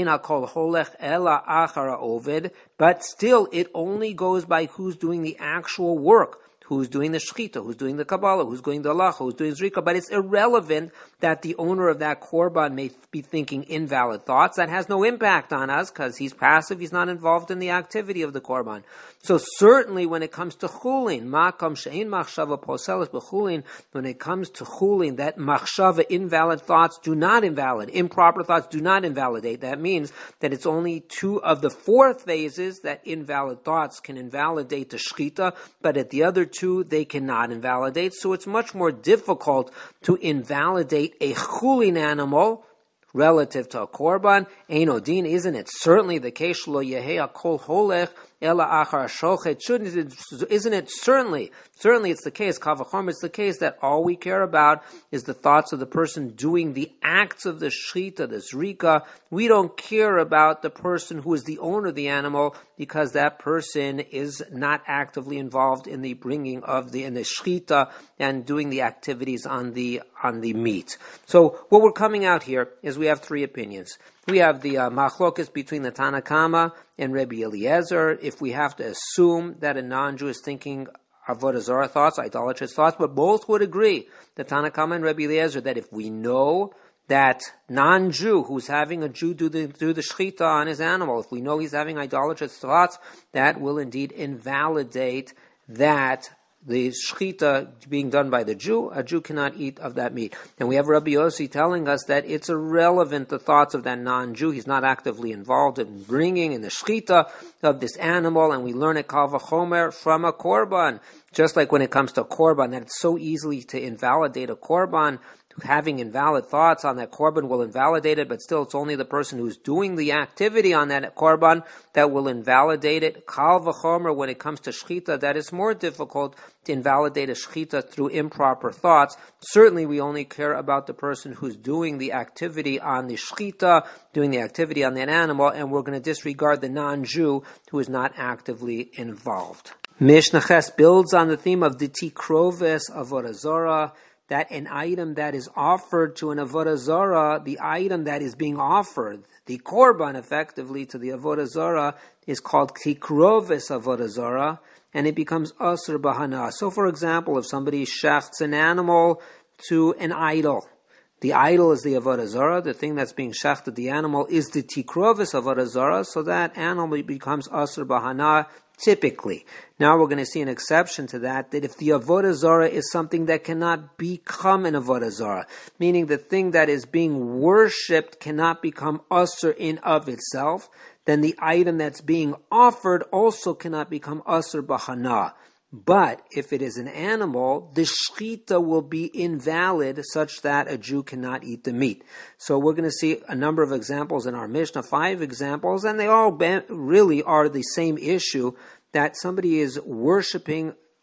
[SPEAKER 1] but still it only goes by who's doing the actual work. Who's doing the shchita, who's doing the kabbalah, who's doing the halacha, who's doing zrika, but it's irrelevant that the owner of that korban may be thinking invalid thoughts. That has no impact on us because he's passive, he's not involved in the activity of the korban. So certainly when it comes to chulin, makam she'in machshava poseles b'chulin, when it comes to chulin, that machshava, invalid thoughts do not invalidate, improper thoughts do not invalidate. That means that it's only two of the four phases that invalid thoughts can invalidate the shchita, but at the other two, they cannot invalidate. So it's much more difficult to invalidate a chulin animal relative to a korban. Eino din, isn't it certainly the case? Lo yehei kol holech ela achar shochet. Isn't it certainly it's the case, kavachom, it's the case that all we care about is the thoughts of the person doing the acts of the shchita, the zrika. We don't care about the person who is the owner of the animal because that person is not actively involved in the bringing of in the shchita and doing the activities on the meat. So what we're coming out here is we have three opinions. We have the machlokes between the Tanna Kama and Rabbi Eliezer. If we have to assume that a non-Jew is thinking avodah zarah thoughts, idolatrous thoughts, but both would agree, the Tanna Kama and Rabbi Eliezer, that if we know that non-Jew who's having a Jew do the shchita on his animal, if we know he's having idolatrous thoughts, that will indeed invalidate that the shchita being done by the Jew. A Jew cannot eat of that meat. And we have Rabbi Yossi telling us that it's irrelevant, the thoughts of that non-Jew. He's not actively involved in bringing in the shchita of this animal, and we learn it kal v'chomer from a korban. Just like when it comes to korban, that it's so easily to invalidate a korban. Having invalid thoughts on that korban will invalidate it, but still it's only the person who's doing the activity on that korban that will invalidate it. Kal v'chomer, when it comes to shchita, that is more difficult to invalidate a shchita through improper thoughts. Certainly we only care about the person who's doing the activity on the shchita, doing the activity on that animal, and we're going to disregard the non-Jew who is not actively involved. Mishnah Ches builds on the theme of the tikroves avodah zarah, that an item that is offered to an avodah zarah, the item that is being offered, the korban effectively to the avodah zarah, is called tikroves avodah zarah, and it becomes asur b'hana. So for example, if somebody shechts an animal to an idol, the idol is the avodah zarah, the thing that's being shechted, the animal, is the tikroves avodah zarah, so that animal becomes asur b'hana, typically. Now we're going to see an exception to that if the avodah zarah is something that cannot become an avodah zarah, meaning the thing that is being worshipped cannot become asur in of itself, then the item that's being offered also cannot become asur b'hana. But if it is an animal, the shchita will be invalid such that a Jew cannot eat the meat. So we're going to see a number of examples in our Mishnah, 5 examples, and they all really are the same issue, that somebody is worshiping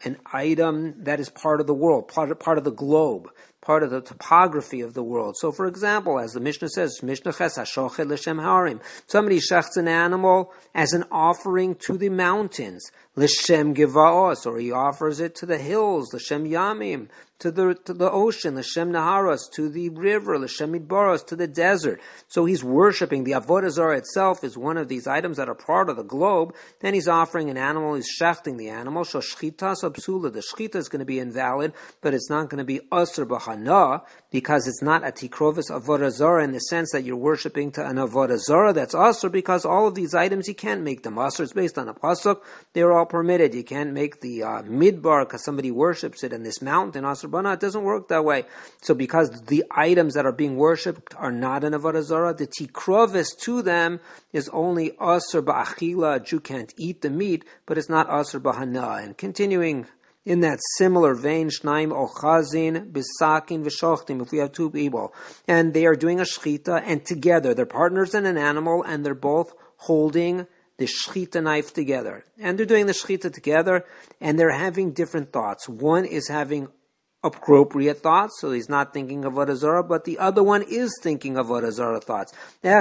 [SPEAKER 1] an item that is part of the world, part of the globe, part of the topography of the world. So, for example, as the Mishnah says, Mishnah Ches HaShochet L'Shem Harim, somebody shechts an animal as an offering to the mountains, L'Shem Givaos, or he offers it to the hills, L'Shem Yamim, to the ocean, L'Shem Naharos, to the river, L'Shem Midbaros, to the desert. So he's worshiping. The Avodah Zarah itself is one of these items that are part of the globe. Then he's offering an animal, he's shechting the animal. So shchitas absula, the shchita is going to be invalid, but it's not going to be asr b'hana, because it's not a tikrovis Avodah Zarah in the sense that you're worshiping to an Avodah Zarah that's asr, because all of these items, you can't make them asr. It's based on a pasuk. They're all permitted. You can't make the midbar because somebody worships it, and this mountain asr b'hana. It doesn't work that way. So because the items that are being worshipped are not an Avodah Zarah, the tikrovis to them is only asr ba'achila. A Jew can't eat the meat, but it's not asr b'hana. And continuing in that similar vein, shnaim ochazin bisakin v'shochtim, if we have two people, and they are doing a shchita, and together, they're partners in an animal, and they're both holding the shchita knife together. And they're doing the shchita together, and they're having different thoughts. One is having appropriate thoughts, so he's not thinking of Avodah Zarah, but the other one is thinking of Avodah Zarah thoughts.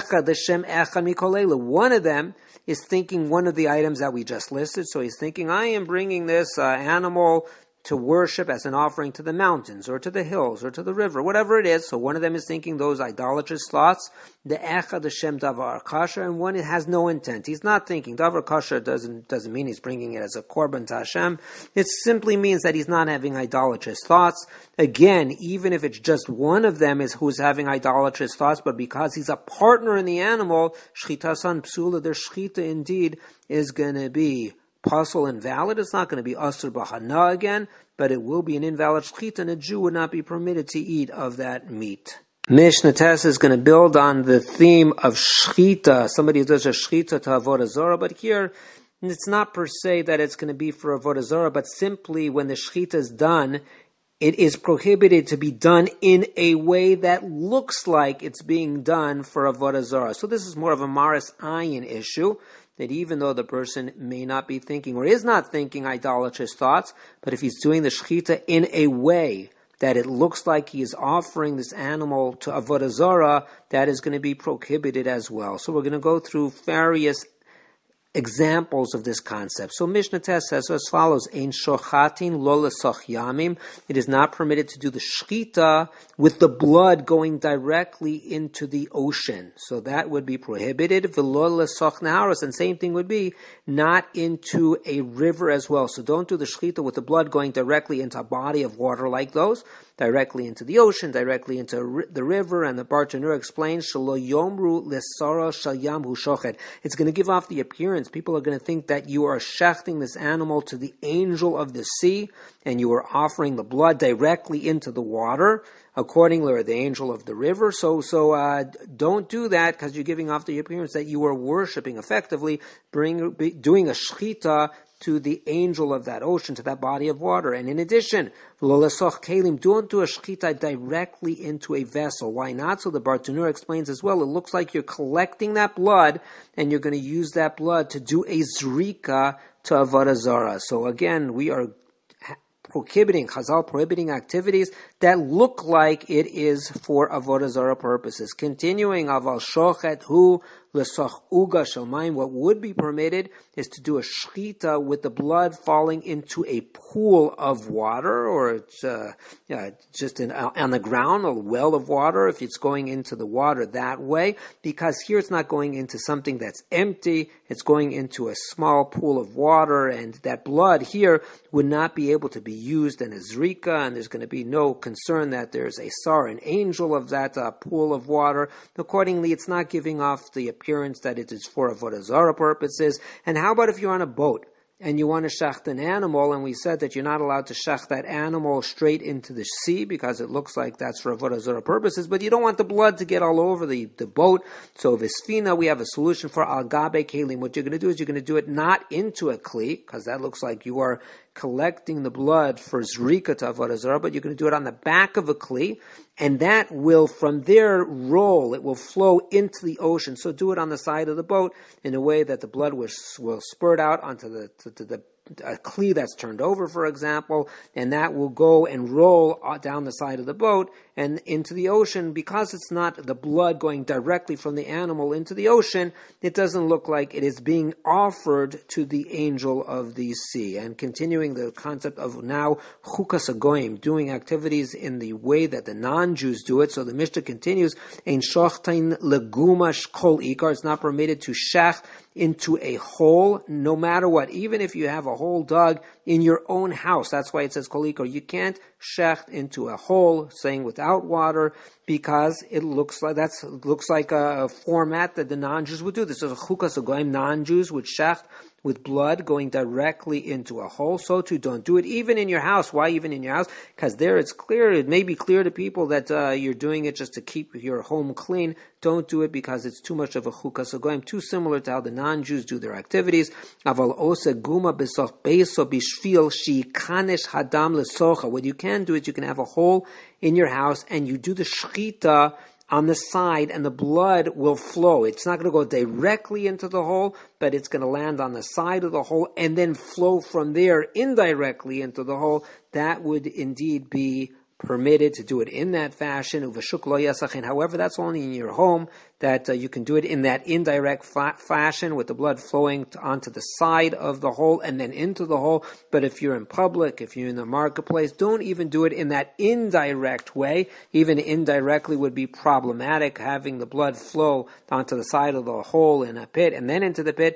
[SPEAKER 1] One of them is thinking one of the items that we just listed, so he's thinking, I am bringing this animal to worship as an offering to the mountains, or to the hills, or to the river, whatever it is. So one of them is thinking those idolatrous thoughts, the echad Hashem davar kasher, and one has no intent. He's not thinking. Davar kasher doesn't mean he's bringing it as a korban to Hashem. It simply means that he's not having idolatrous thoughts. Again, even if it's just one of them is who's having idolatrous thoughts, but because he's a partner in the animal, shchitasan psula, their shchita indeed is going to be pasul invalid. It's not going to be asr b'hana again, but it will be an invalid shchita, and a Jew would not be permitted to eat of that meat. Mishnah Tes is going to build on the theme of shchita. Somebody who does a shchita to Avodah Zarah, but here it's not per se that it's going to be for Avodah Zarah, but simply when the shchita is done, it is prohibited to be done in a way that looks like it's being done for Avodah Zarah. So this is more of a Maris Ayin issue, that even though the person may not be thinking or is not thinking idolatrous thoughts, but if he's doing the shechita in a way that it looks like he is offering this animal to Avodah Zarah, that is going to be prohibited as well. So we're going to go through various examples of this concept. So Mishnah Tes says as follows: Ein shochatin lo lesoch yamim. It is not permitted to do the shchita with the blood going directly into the ocean. So that would be prohibited. V'lo lesoch naharos, and same thing would be not into a river as well. So don't do the shchita with the blood going directly into a body of water like those, directly into the ocean, directly into the river. And the Bartanura explains, Shelo yomru lesara shalyam hu shochet. It's going to give off the appearance. People are going to think that you are shechting this animal to the angel of the sea, and you are offering the blood directly into the water, accordingly, or the angel of the river. So don't do that, because you're giving off the appearance that you are worshiping, effectively doing a shechita to the angel of that ocean, to that body of water. And in addition, don't do a shechita directly into a vessel. Why not? So the Bartanura explains as well, it looks like you're collecting that blood, and you're going to use that blood to do a zrika to Avodah Zarah. So again, we are Chazal prohibiting activities that look like it is for Avodah Zarah purposes. Continuing, Aval shochet hu l'soch uga shalmayim. What would be permitted is to do a shchita with the blood falling into a pool of water, or just on the ground, a well of water, if it's going into the water that way, because here it's not going into something that's empty, it's going into a small pool of water, and that blood here would not be able to be used in a zrika, and there's going to be no concern that there's a sar, an angel of that pool of water. Accordingly, it's not giving off the appearance that it is for Avodah Zarah purposes. And how about if you're on a boat and you want to shecht an animal, and we said that you're not allowed to shecht that animal straight into the sea because it looks like that's for Avodah Zarah purposes, but you don't want the blood to get all over the boat. So Visfina, we have a solution for al gabe kelim. What you're going to do is you're going to do it not into a kli, because that looks like you are collecting the blood for zrika to Avodah Zarah, but you're going to do it on the back of a kli, and that will from there roll, it will flow into the ocean. So do it on the side of the boat in a way that the blood will spurt out onto the a kli that's turned over, for example, and that will go and roll down the side of the boat and into the ocean. Because it's not the blood going directly from the animal into the ocean, it doesn't look like it is being offered to the angel of the sea. And continuing the concept of now chukas hagoyim, doing activities in the way that the non-Jews do it. So the Mishnah continues, ein shochtain legumash kol ikar, it's not permitted to shech into a hole, no matter what, even if you have a hole dug in your own house. That's why it says kol ikar. You can't shecht into a hole, saying without water, because it looks like a format that the non-Jews would do. This is a chukas hagoyim. Non-Jews would shecht with blood going directly into a hole. So too, don't do it even in your house. Why even in your house? Because there it's clear, it may be clear to people that you're doing it just to keep your home clean. Don't do it because it's too much of a chukas hagoyim, too similar to how the non-Jews do their activities. Aval ose guma besoch beiso bishvil shikanesh hadam lesocha. What you can do is you can have a hole in your house and you do the shchita on the side, and the blood will flow. It's not going to go directly into the hole, but it's going to land on the side of the hole and then flow from there indirectly into the hole. That would indeed be permitted to do it in that fashion. However, that's only in your home, that you can do it in that indirect fashion with the blood flowing onto the side of the hole and then into the hole. But if you're in public, if you're in the marketplace, don't even do it in that indirect way. Even indirectly would be problematic, having the blood flow onto the side of the hole in a pit and then into the pit,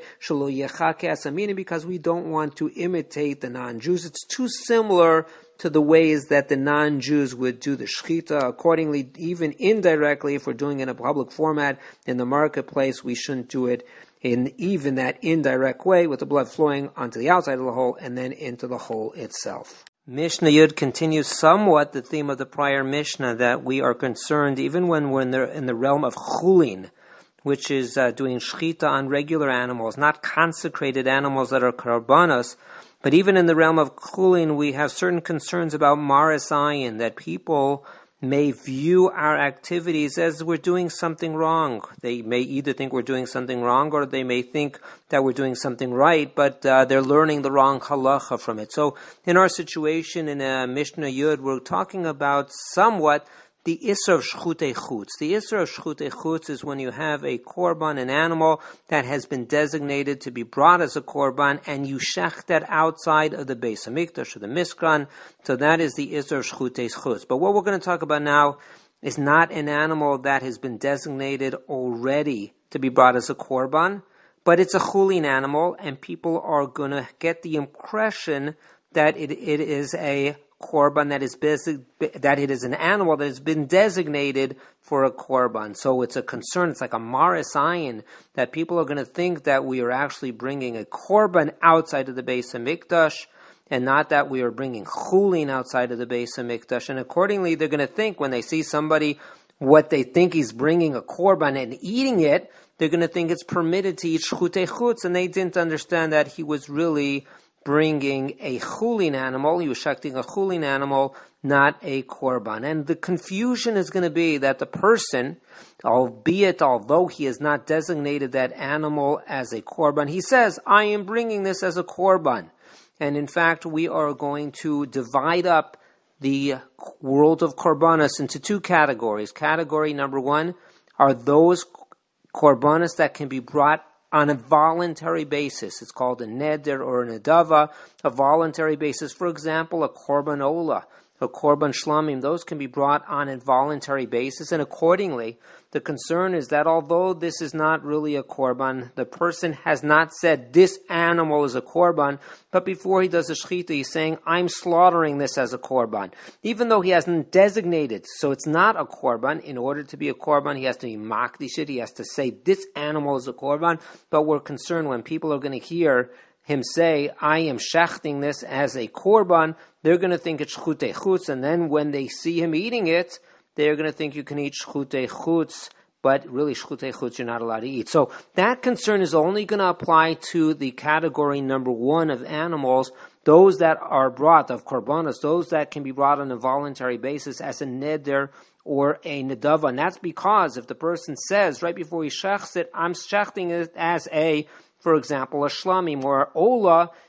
[SPEAKER 1] because we don't want to imitate the non-Jews. It's too similar to the ways that the non-Jews would do the shechita. Accordingly, even indirectly, if we're doing it in a public format in the marketplace, we shouldn't do it in even that indirect way with the blood flowing onto the outside of the hole and then into the hole itself. Mishnah Yud continues somewhat the theme of the prior Mishnah, that we are concerned even when we're in the realm of chulin, which is doing shechita on regular animals, not consecrated animals that are karbanos. But even in the realm of chulin, we have certain concerns about maris ayin, that people may view our activities as we're doing something wrong. They may either think we're doing something wrong, or they may think that we're doing something right, but they're learning the wrong halacha from it. So in our situation in Mishnah Yud, we're talking about somewhat the Isser of Shchutei Chutz. The Isser of Shchutei Chutz is when you have a korban, an animal that has been designated to be brought as a korban, and you shecht that outside of the Beis HaMikdash or the Mishkan. So that is the Isser of Shchutei Chutz. But what we're going to talk about now is not an animal that has been designated already to be brought as a korban, but it's a chulin animal, and people are going to get the impression that it is a korban, that it is an animal that has been designated for a korban. So it's a concern, it's like a maris ayin, that people are going to think that we are actually bringing a korban outside of the Beis HaMikdash, and not that we are bringing chulin outside of the Beis HaMikdash. And accordingly, they're going to think, when they see somebody, what they think he's bringing a korban and eating it, they're going to think it's permitted to eat shchutei chutz, and they didn't understand that he was really bringing a chulin animal. He was shechting a chulin animal, not a korban. And the confusion is going to be that the person, although he has not designated that animal as a korban, he says, I am bringing this as a korban. And in fact, we are going to divide up the world of korbanos into two categories. Category number one are those korbanos that can be brought on a voluntary basis. It's called a neder or a nedava, a voluntary basis. For example, a korban ola, a korban shlamim, those can be brought on a voluntary basis. And accordingly, the concern is that although this is not really a korban, the person has not said this animal is a korban, but before he does a shechita, he's saying, I'm slaughtering this as a korban. Even though he hasn't designated, so it's not a korban. In order to be a korban, he has to be makdish it, he has to say this animal is a korban, but we're concerned when people are going to hear him say, I am shechting this as a korban, they're going to think it's shchutei chutz, and then when they see him eating it, they're going to think you can eat shchutei chutz, but really shchutei chutz you're not allowed to eat. So that concern is only going to apply to the category number one of animals, those that are brought, of korbanos, those that can be brought on a voluntary basis as a neder or a nedava. And that's because if the person says right before he shechts it, I'm shechting it as a, for example, a shlamim or ola,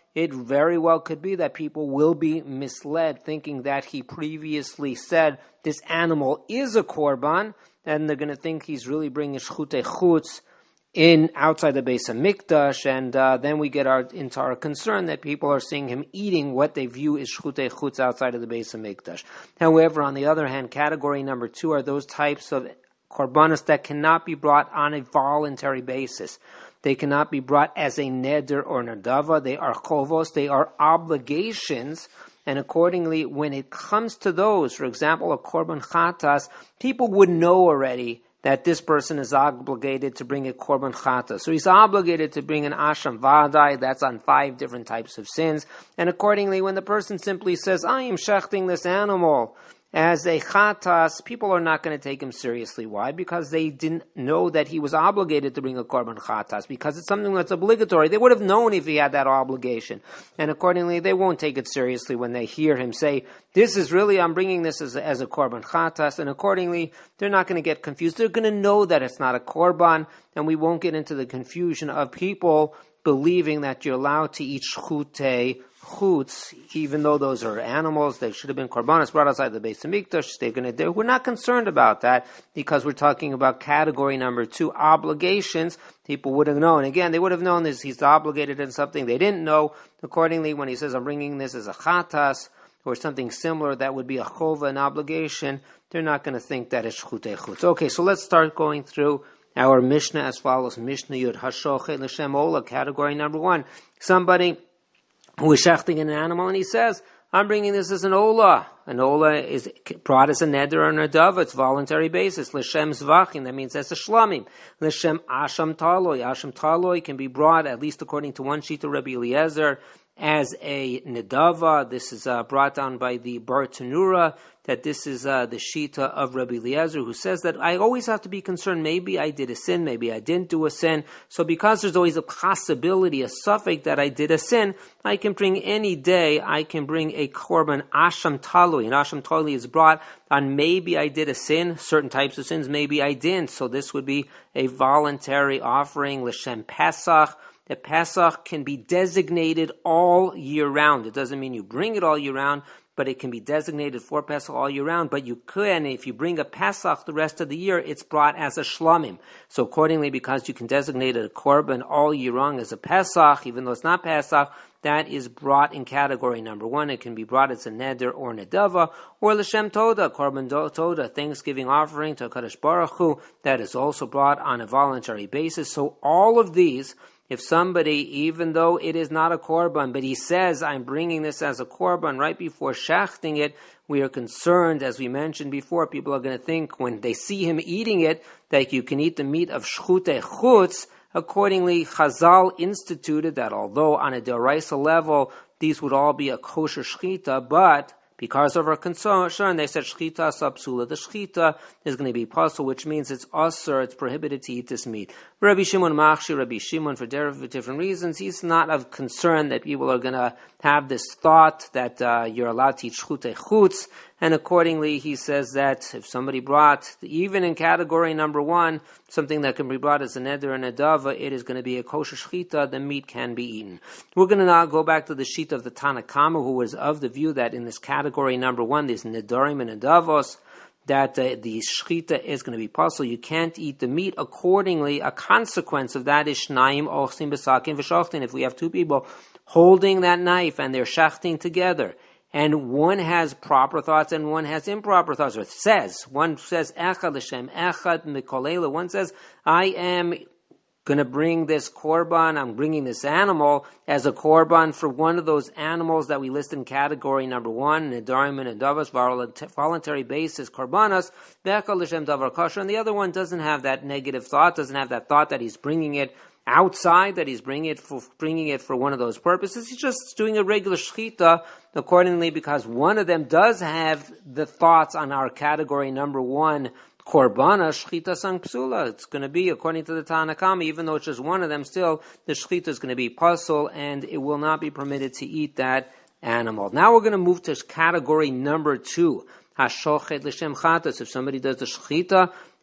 [SPEAKER 1] it very well could be that people will be misled, thinking that he previously said this animal is a korban, and they're going to think he's really bringing shchutei chutz in outside the Beis Hamikdash, and then we get into our concern that people are seeing him eating what they view as shchutei chutz outside of the Beis Hamikdash. However, on the other hand, category number 2 are those types of korbanos that cannot be brought on a voluntary basis. They cannot be brought as a neder or nadava. They are chovos. They are obligations. And accordingly, when it comes to those, for example, a korban chatas, people would know already that this person is obligated to bring a korban chatas. So he's obligated to bring an asham vadai. That's on 5 different types of sins. And accordingly, when the person simply says, I am shechting this animal as a chatas, people are not going to take him seriously. Why? Because they didn't know that he was obligated to bring a korban chatas, because it's something that's obligatory. They would have known if he had that obligation. And accordingly, they won't take it seriously when they hear him say, this is really, I'm bringing this as a korban chatas, and accordingly, they're not going to get confused. They're going to know that it's not a korban, and we won't get into the confusion of people believing that you're allowed to eat shchutei chutz, even though those are animals. They should have been korbanos brought outside the Beis Hamikdash. We're not concerned about that, because we're talking about category number 2, obligations. People would have known. Again, they would have known this. He's obligated in something they didn't know. Accordingly, when he says, I'm bringing this as a chatas, or something similar that would be a chova, an obligation, they're not going to think that it's shchutei chutz. Okay, so let's start going through our Mishnah as follows. Mishnah Yud Hashochet L'Shem Ola, category number 1. Somebody who is shechting an animal, and he says, I'm bringing this as an ola. An ola is brought as a neder or nadava. It's voluntary basis. L'shem zvachim, that means as a shlamim. L'shem asham taloi. Asham taloi can be brought, at least according to one sheet of Rabbi Eliezer, as a nedava. This is brought down by the Bar Tanura, that this is the shita of Rabbi Eliezer, who says that I always have to be concerned, maybe I did a sin, maybe I didn't do a sin. So because there's always a possibility, a suffix that I did a sin, I can bring any day, I can bring a korban asham talui. And asham talui is brought on maybe I did a sin, certain types of sins, maybe I didn't. So this would be a voluntary offering, l'shem Pesach. That Pesach can be designated all year round. It doesn't mean you bring it all year round, but it can be designated for Pesach all year round. But you can, if you bring a Pesach the rest of the year, it's brought as a shlamim. So accordingly, because you can designate a korban all year long as a Pesach, even though it's not Pesach, that is brought in category number 1. It can be brought as a neder or nedava, or l'shem toda, korban toda, Thanksgiving offering to HaKadosh Baruch Hu, that is also brought on a voluntary basis. So all of these, if somebody, even though it is not a korban, but he says, I'm bringing this as a korban right before shechting it, we are concerned, as we mentioned before, people are going to think when they see him eating it, that you can eat the meat of shchutei chutz. Accordingly, Chazal instituted that although on a d'oraisa level, these would all be a kosher shchita, but because of our concern, they said shchita sapsula. The shchita is going to be pasul, which means it's usur, it's prohibited to eat this meat. Rabbi Shimon Machshi, Rabbi Shimon, for different reasons, he's not of concern that people are going to have this thought that you're allowed to eat shchutei chutz, and accordingly he says that if somebody brought, even in category number 1, something that can be brought as a neder and a dava, it is going to be a kosher shchita, the meat can be eaten. We're going to now go back to the sheet of the Tanna Kama, who was of the view that in this category number 1, these nedarim and nedavos, that the shchita is going to be pasul. You can't eat the meat. Accordingly, a consequence of that is shnayim ochsim b'sakin v'shachtin. If we have 2 people holding that knife and they're shachting together, and one has proper thoughts and one has improper thoughts, or one says echad l'shem echad mikolela, one says I am going to bring this korban, I'm bringing this animal as a korban for one of those animals that we list in category number 1, nedarim and nedavos, voluntary basis, korbanos, ve'echad l'shem davar kosher, and the other one doesn't have that negative thought, doesn't have that thought that he's bringing it outside, that he's bringing it for one of those purposes. He's just doing a regular shchita, accordingly, because one of them does have the thoughts on our category number 1, korbana, shchita sang psula. It's going to be, according to the Tanna Kama, even though it's just one of them, still, the shchita is going to be pasul, and it will not be permitted to eat that animal. Now we're going to move to category number 2, hashochet l'shem chatas. If somebody does the shchita,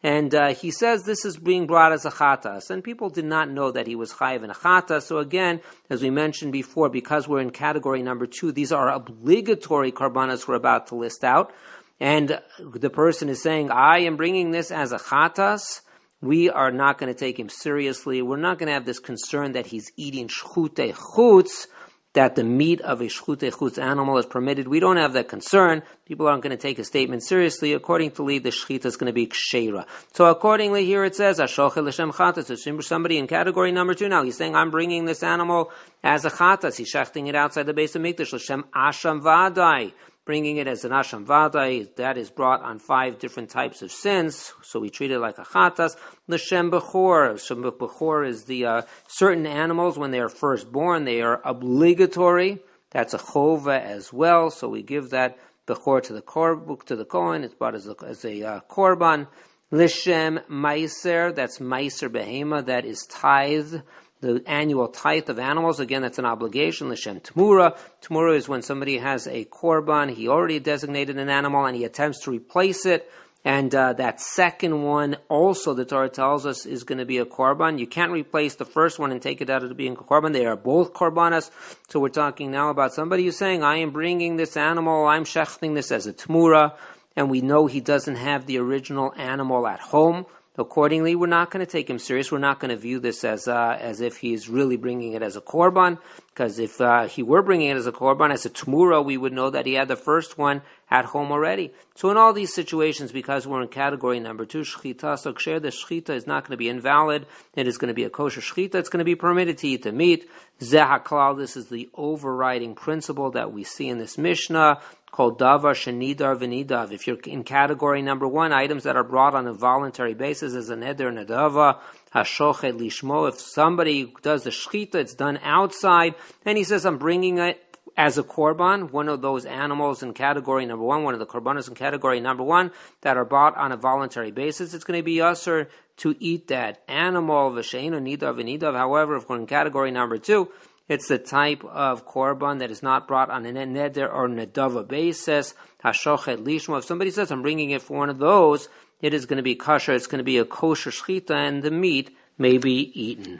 [SPEAKER 1] And he says this is being brought as a chatas. And people did not know that he was chayiv in a chatas. So again, as we mentioned before, because we're in category number 2, these are obligatory karbanas we're about to list out. And the person is saying, I am bringing this as a chatas. We are not going to take him seriously. We're not going to have this concern that he's eating shchutei chutz, that the meat of a shchutei chutz animal is permitted. We don't have that concern. People aren't going to take a statement seriously. According to Lee, the shechita is going to be ksheira. So accordingly, here it says, Ashochel l'shem chatas. Somebody in category number 2 now. He's saying, I'm bringing this animal as a chatas. He's shechting it outside the base of mikdash. L'shem asham vadai. Bringing it as an asham vadai, that is brought on 5 different types of sins, so we treat it like a chatas. L'shem bechor. Shem bechor is the certain animals, when they are first born, they are obligatory. That's a chova as well, so we give that bechor to the kohen. It's brought as a korban. L'shem meiser, that's meiser behema, that is tithe. The annual tithe of animals, again, that's an obligation. L'shem tmura. Tmura is when somebody has a korban, he already designated an animal and he attempts to replace it. And that second one also, the Torah tells us, is going to be a korban. You can't replace the first one and take it out of being a korban. They are both korbanas. So we're talking now about somebody who's saying, I am bringing this animal, I'm shechting this as a tmura, and we know he doesn't have the original animal at home. Accordingly, we're not going to take him serious. We're not going to view this as if he's really bringing it as a korban, because if he were bringing it as a korban, as a tmura, we would know that he had the first one at home already. So in all these situations, because we're in category number 2, shchita, so ksher, the shchita is not going to be invalid. It is going to be a kosher shchita. It's going to be permitted to eat the meat. Zeh haklal, this is the overriding principle that we see in this Mishnah, called davar shenidar v'nidav. If you're in category number 1, items that are brought on a voluntary basis as a neder and a dava, hashochet lishmo. If somebody does the shchita, it's done outside, and he says, I'm bringing it as a korban, one of those animals in category number 1, one of the korbanos in category number 1 that are bought on a voluntary basis, it's going to be usher to eat that animal, v'sheinu nidav v'nidav. However, if we're in category number 2, it's the type of korban that is not brought on a neder or nedava basis. Hashochet lishma. If somebody says, I'm bringing it for one of those, it is going to be kosher. It's going to be a kosher shchita, and the meat may be eaten.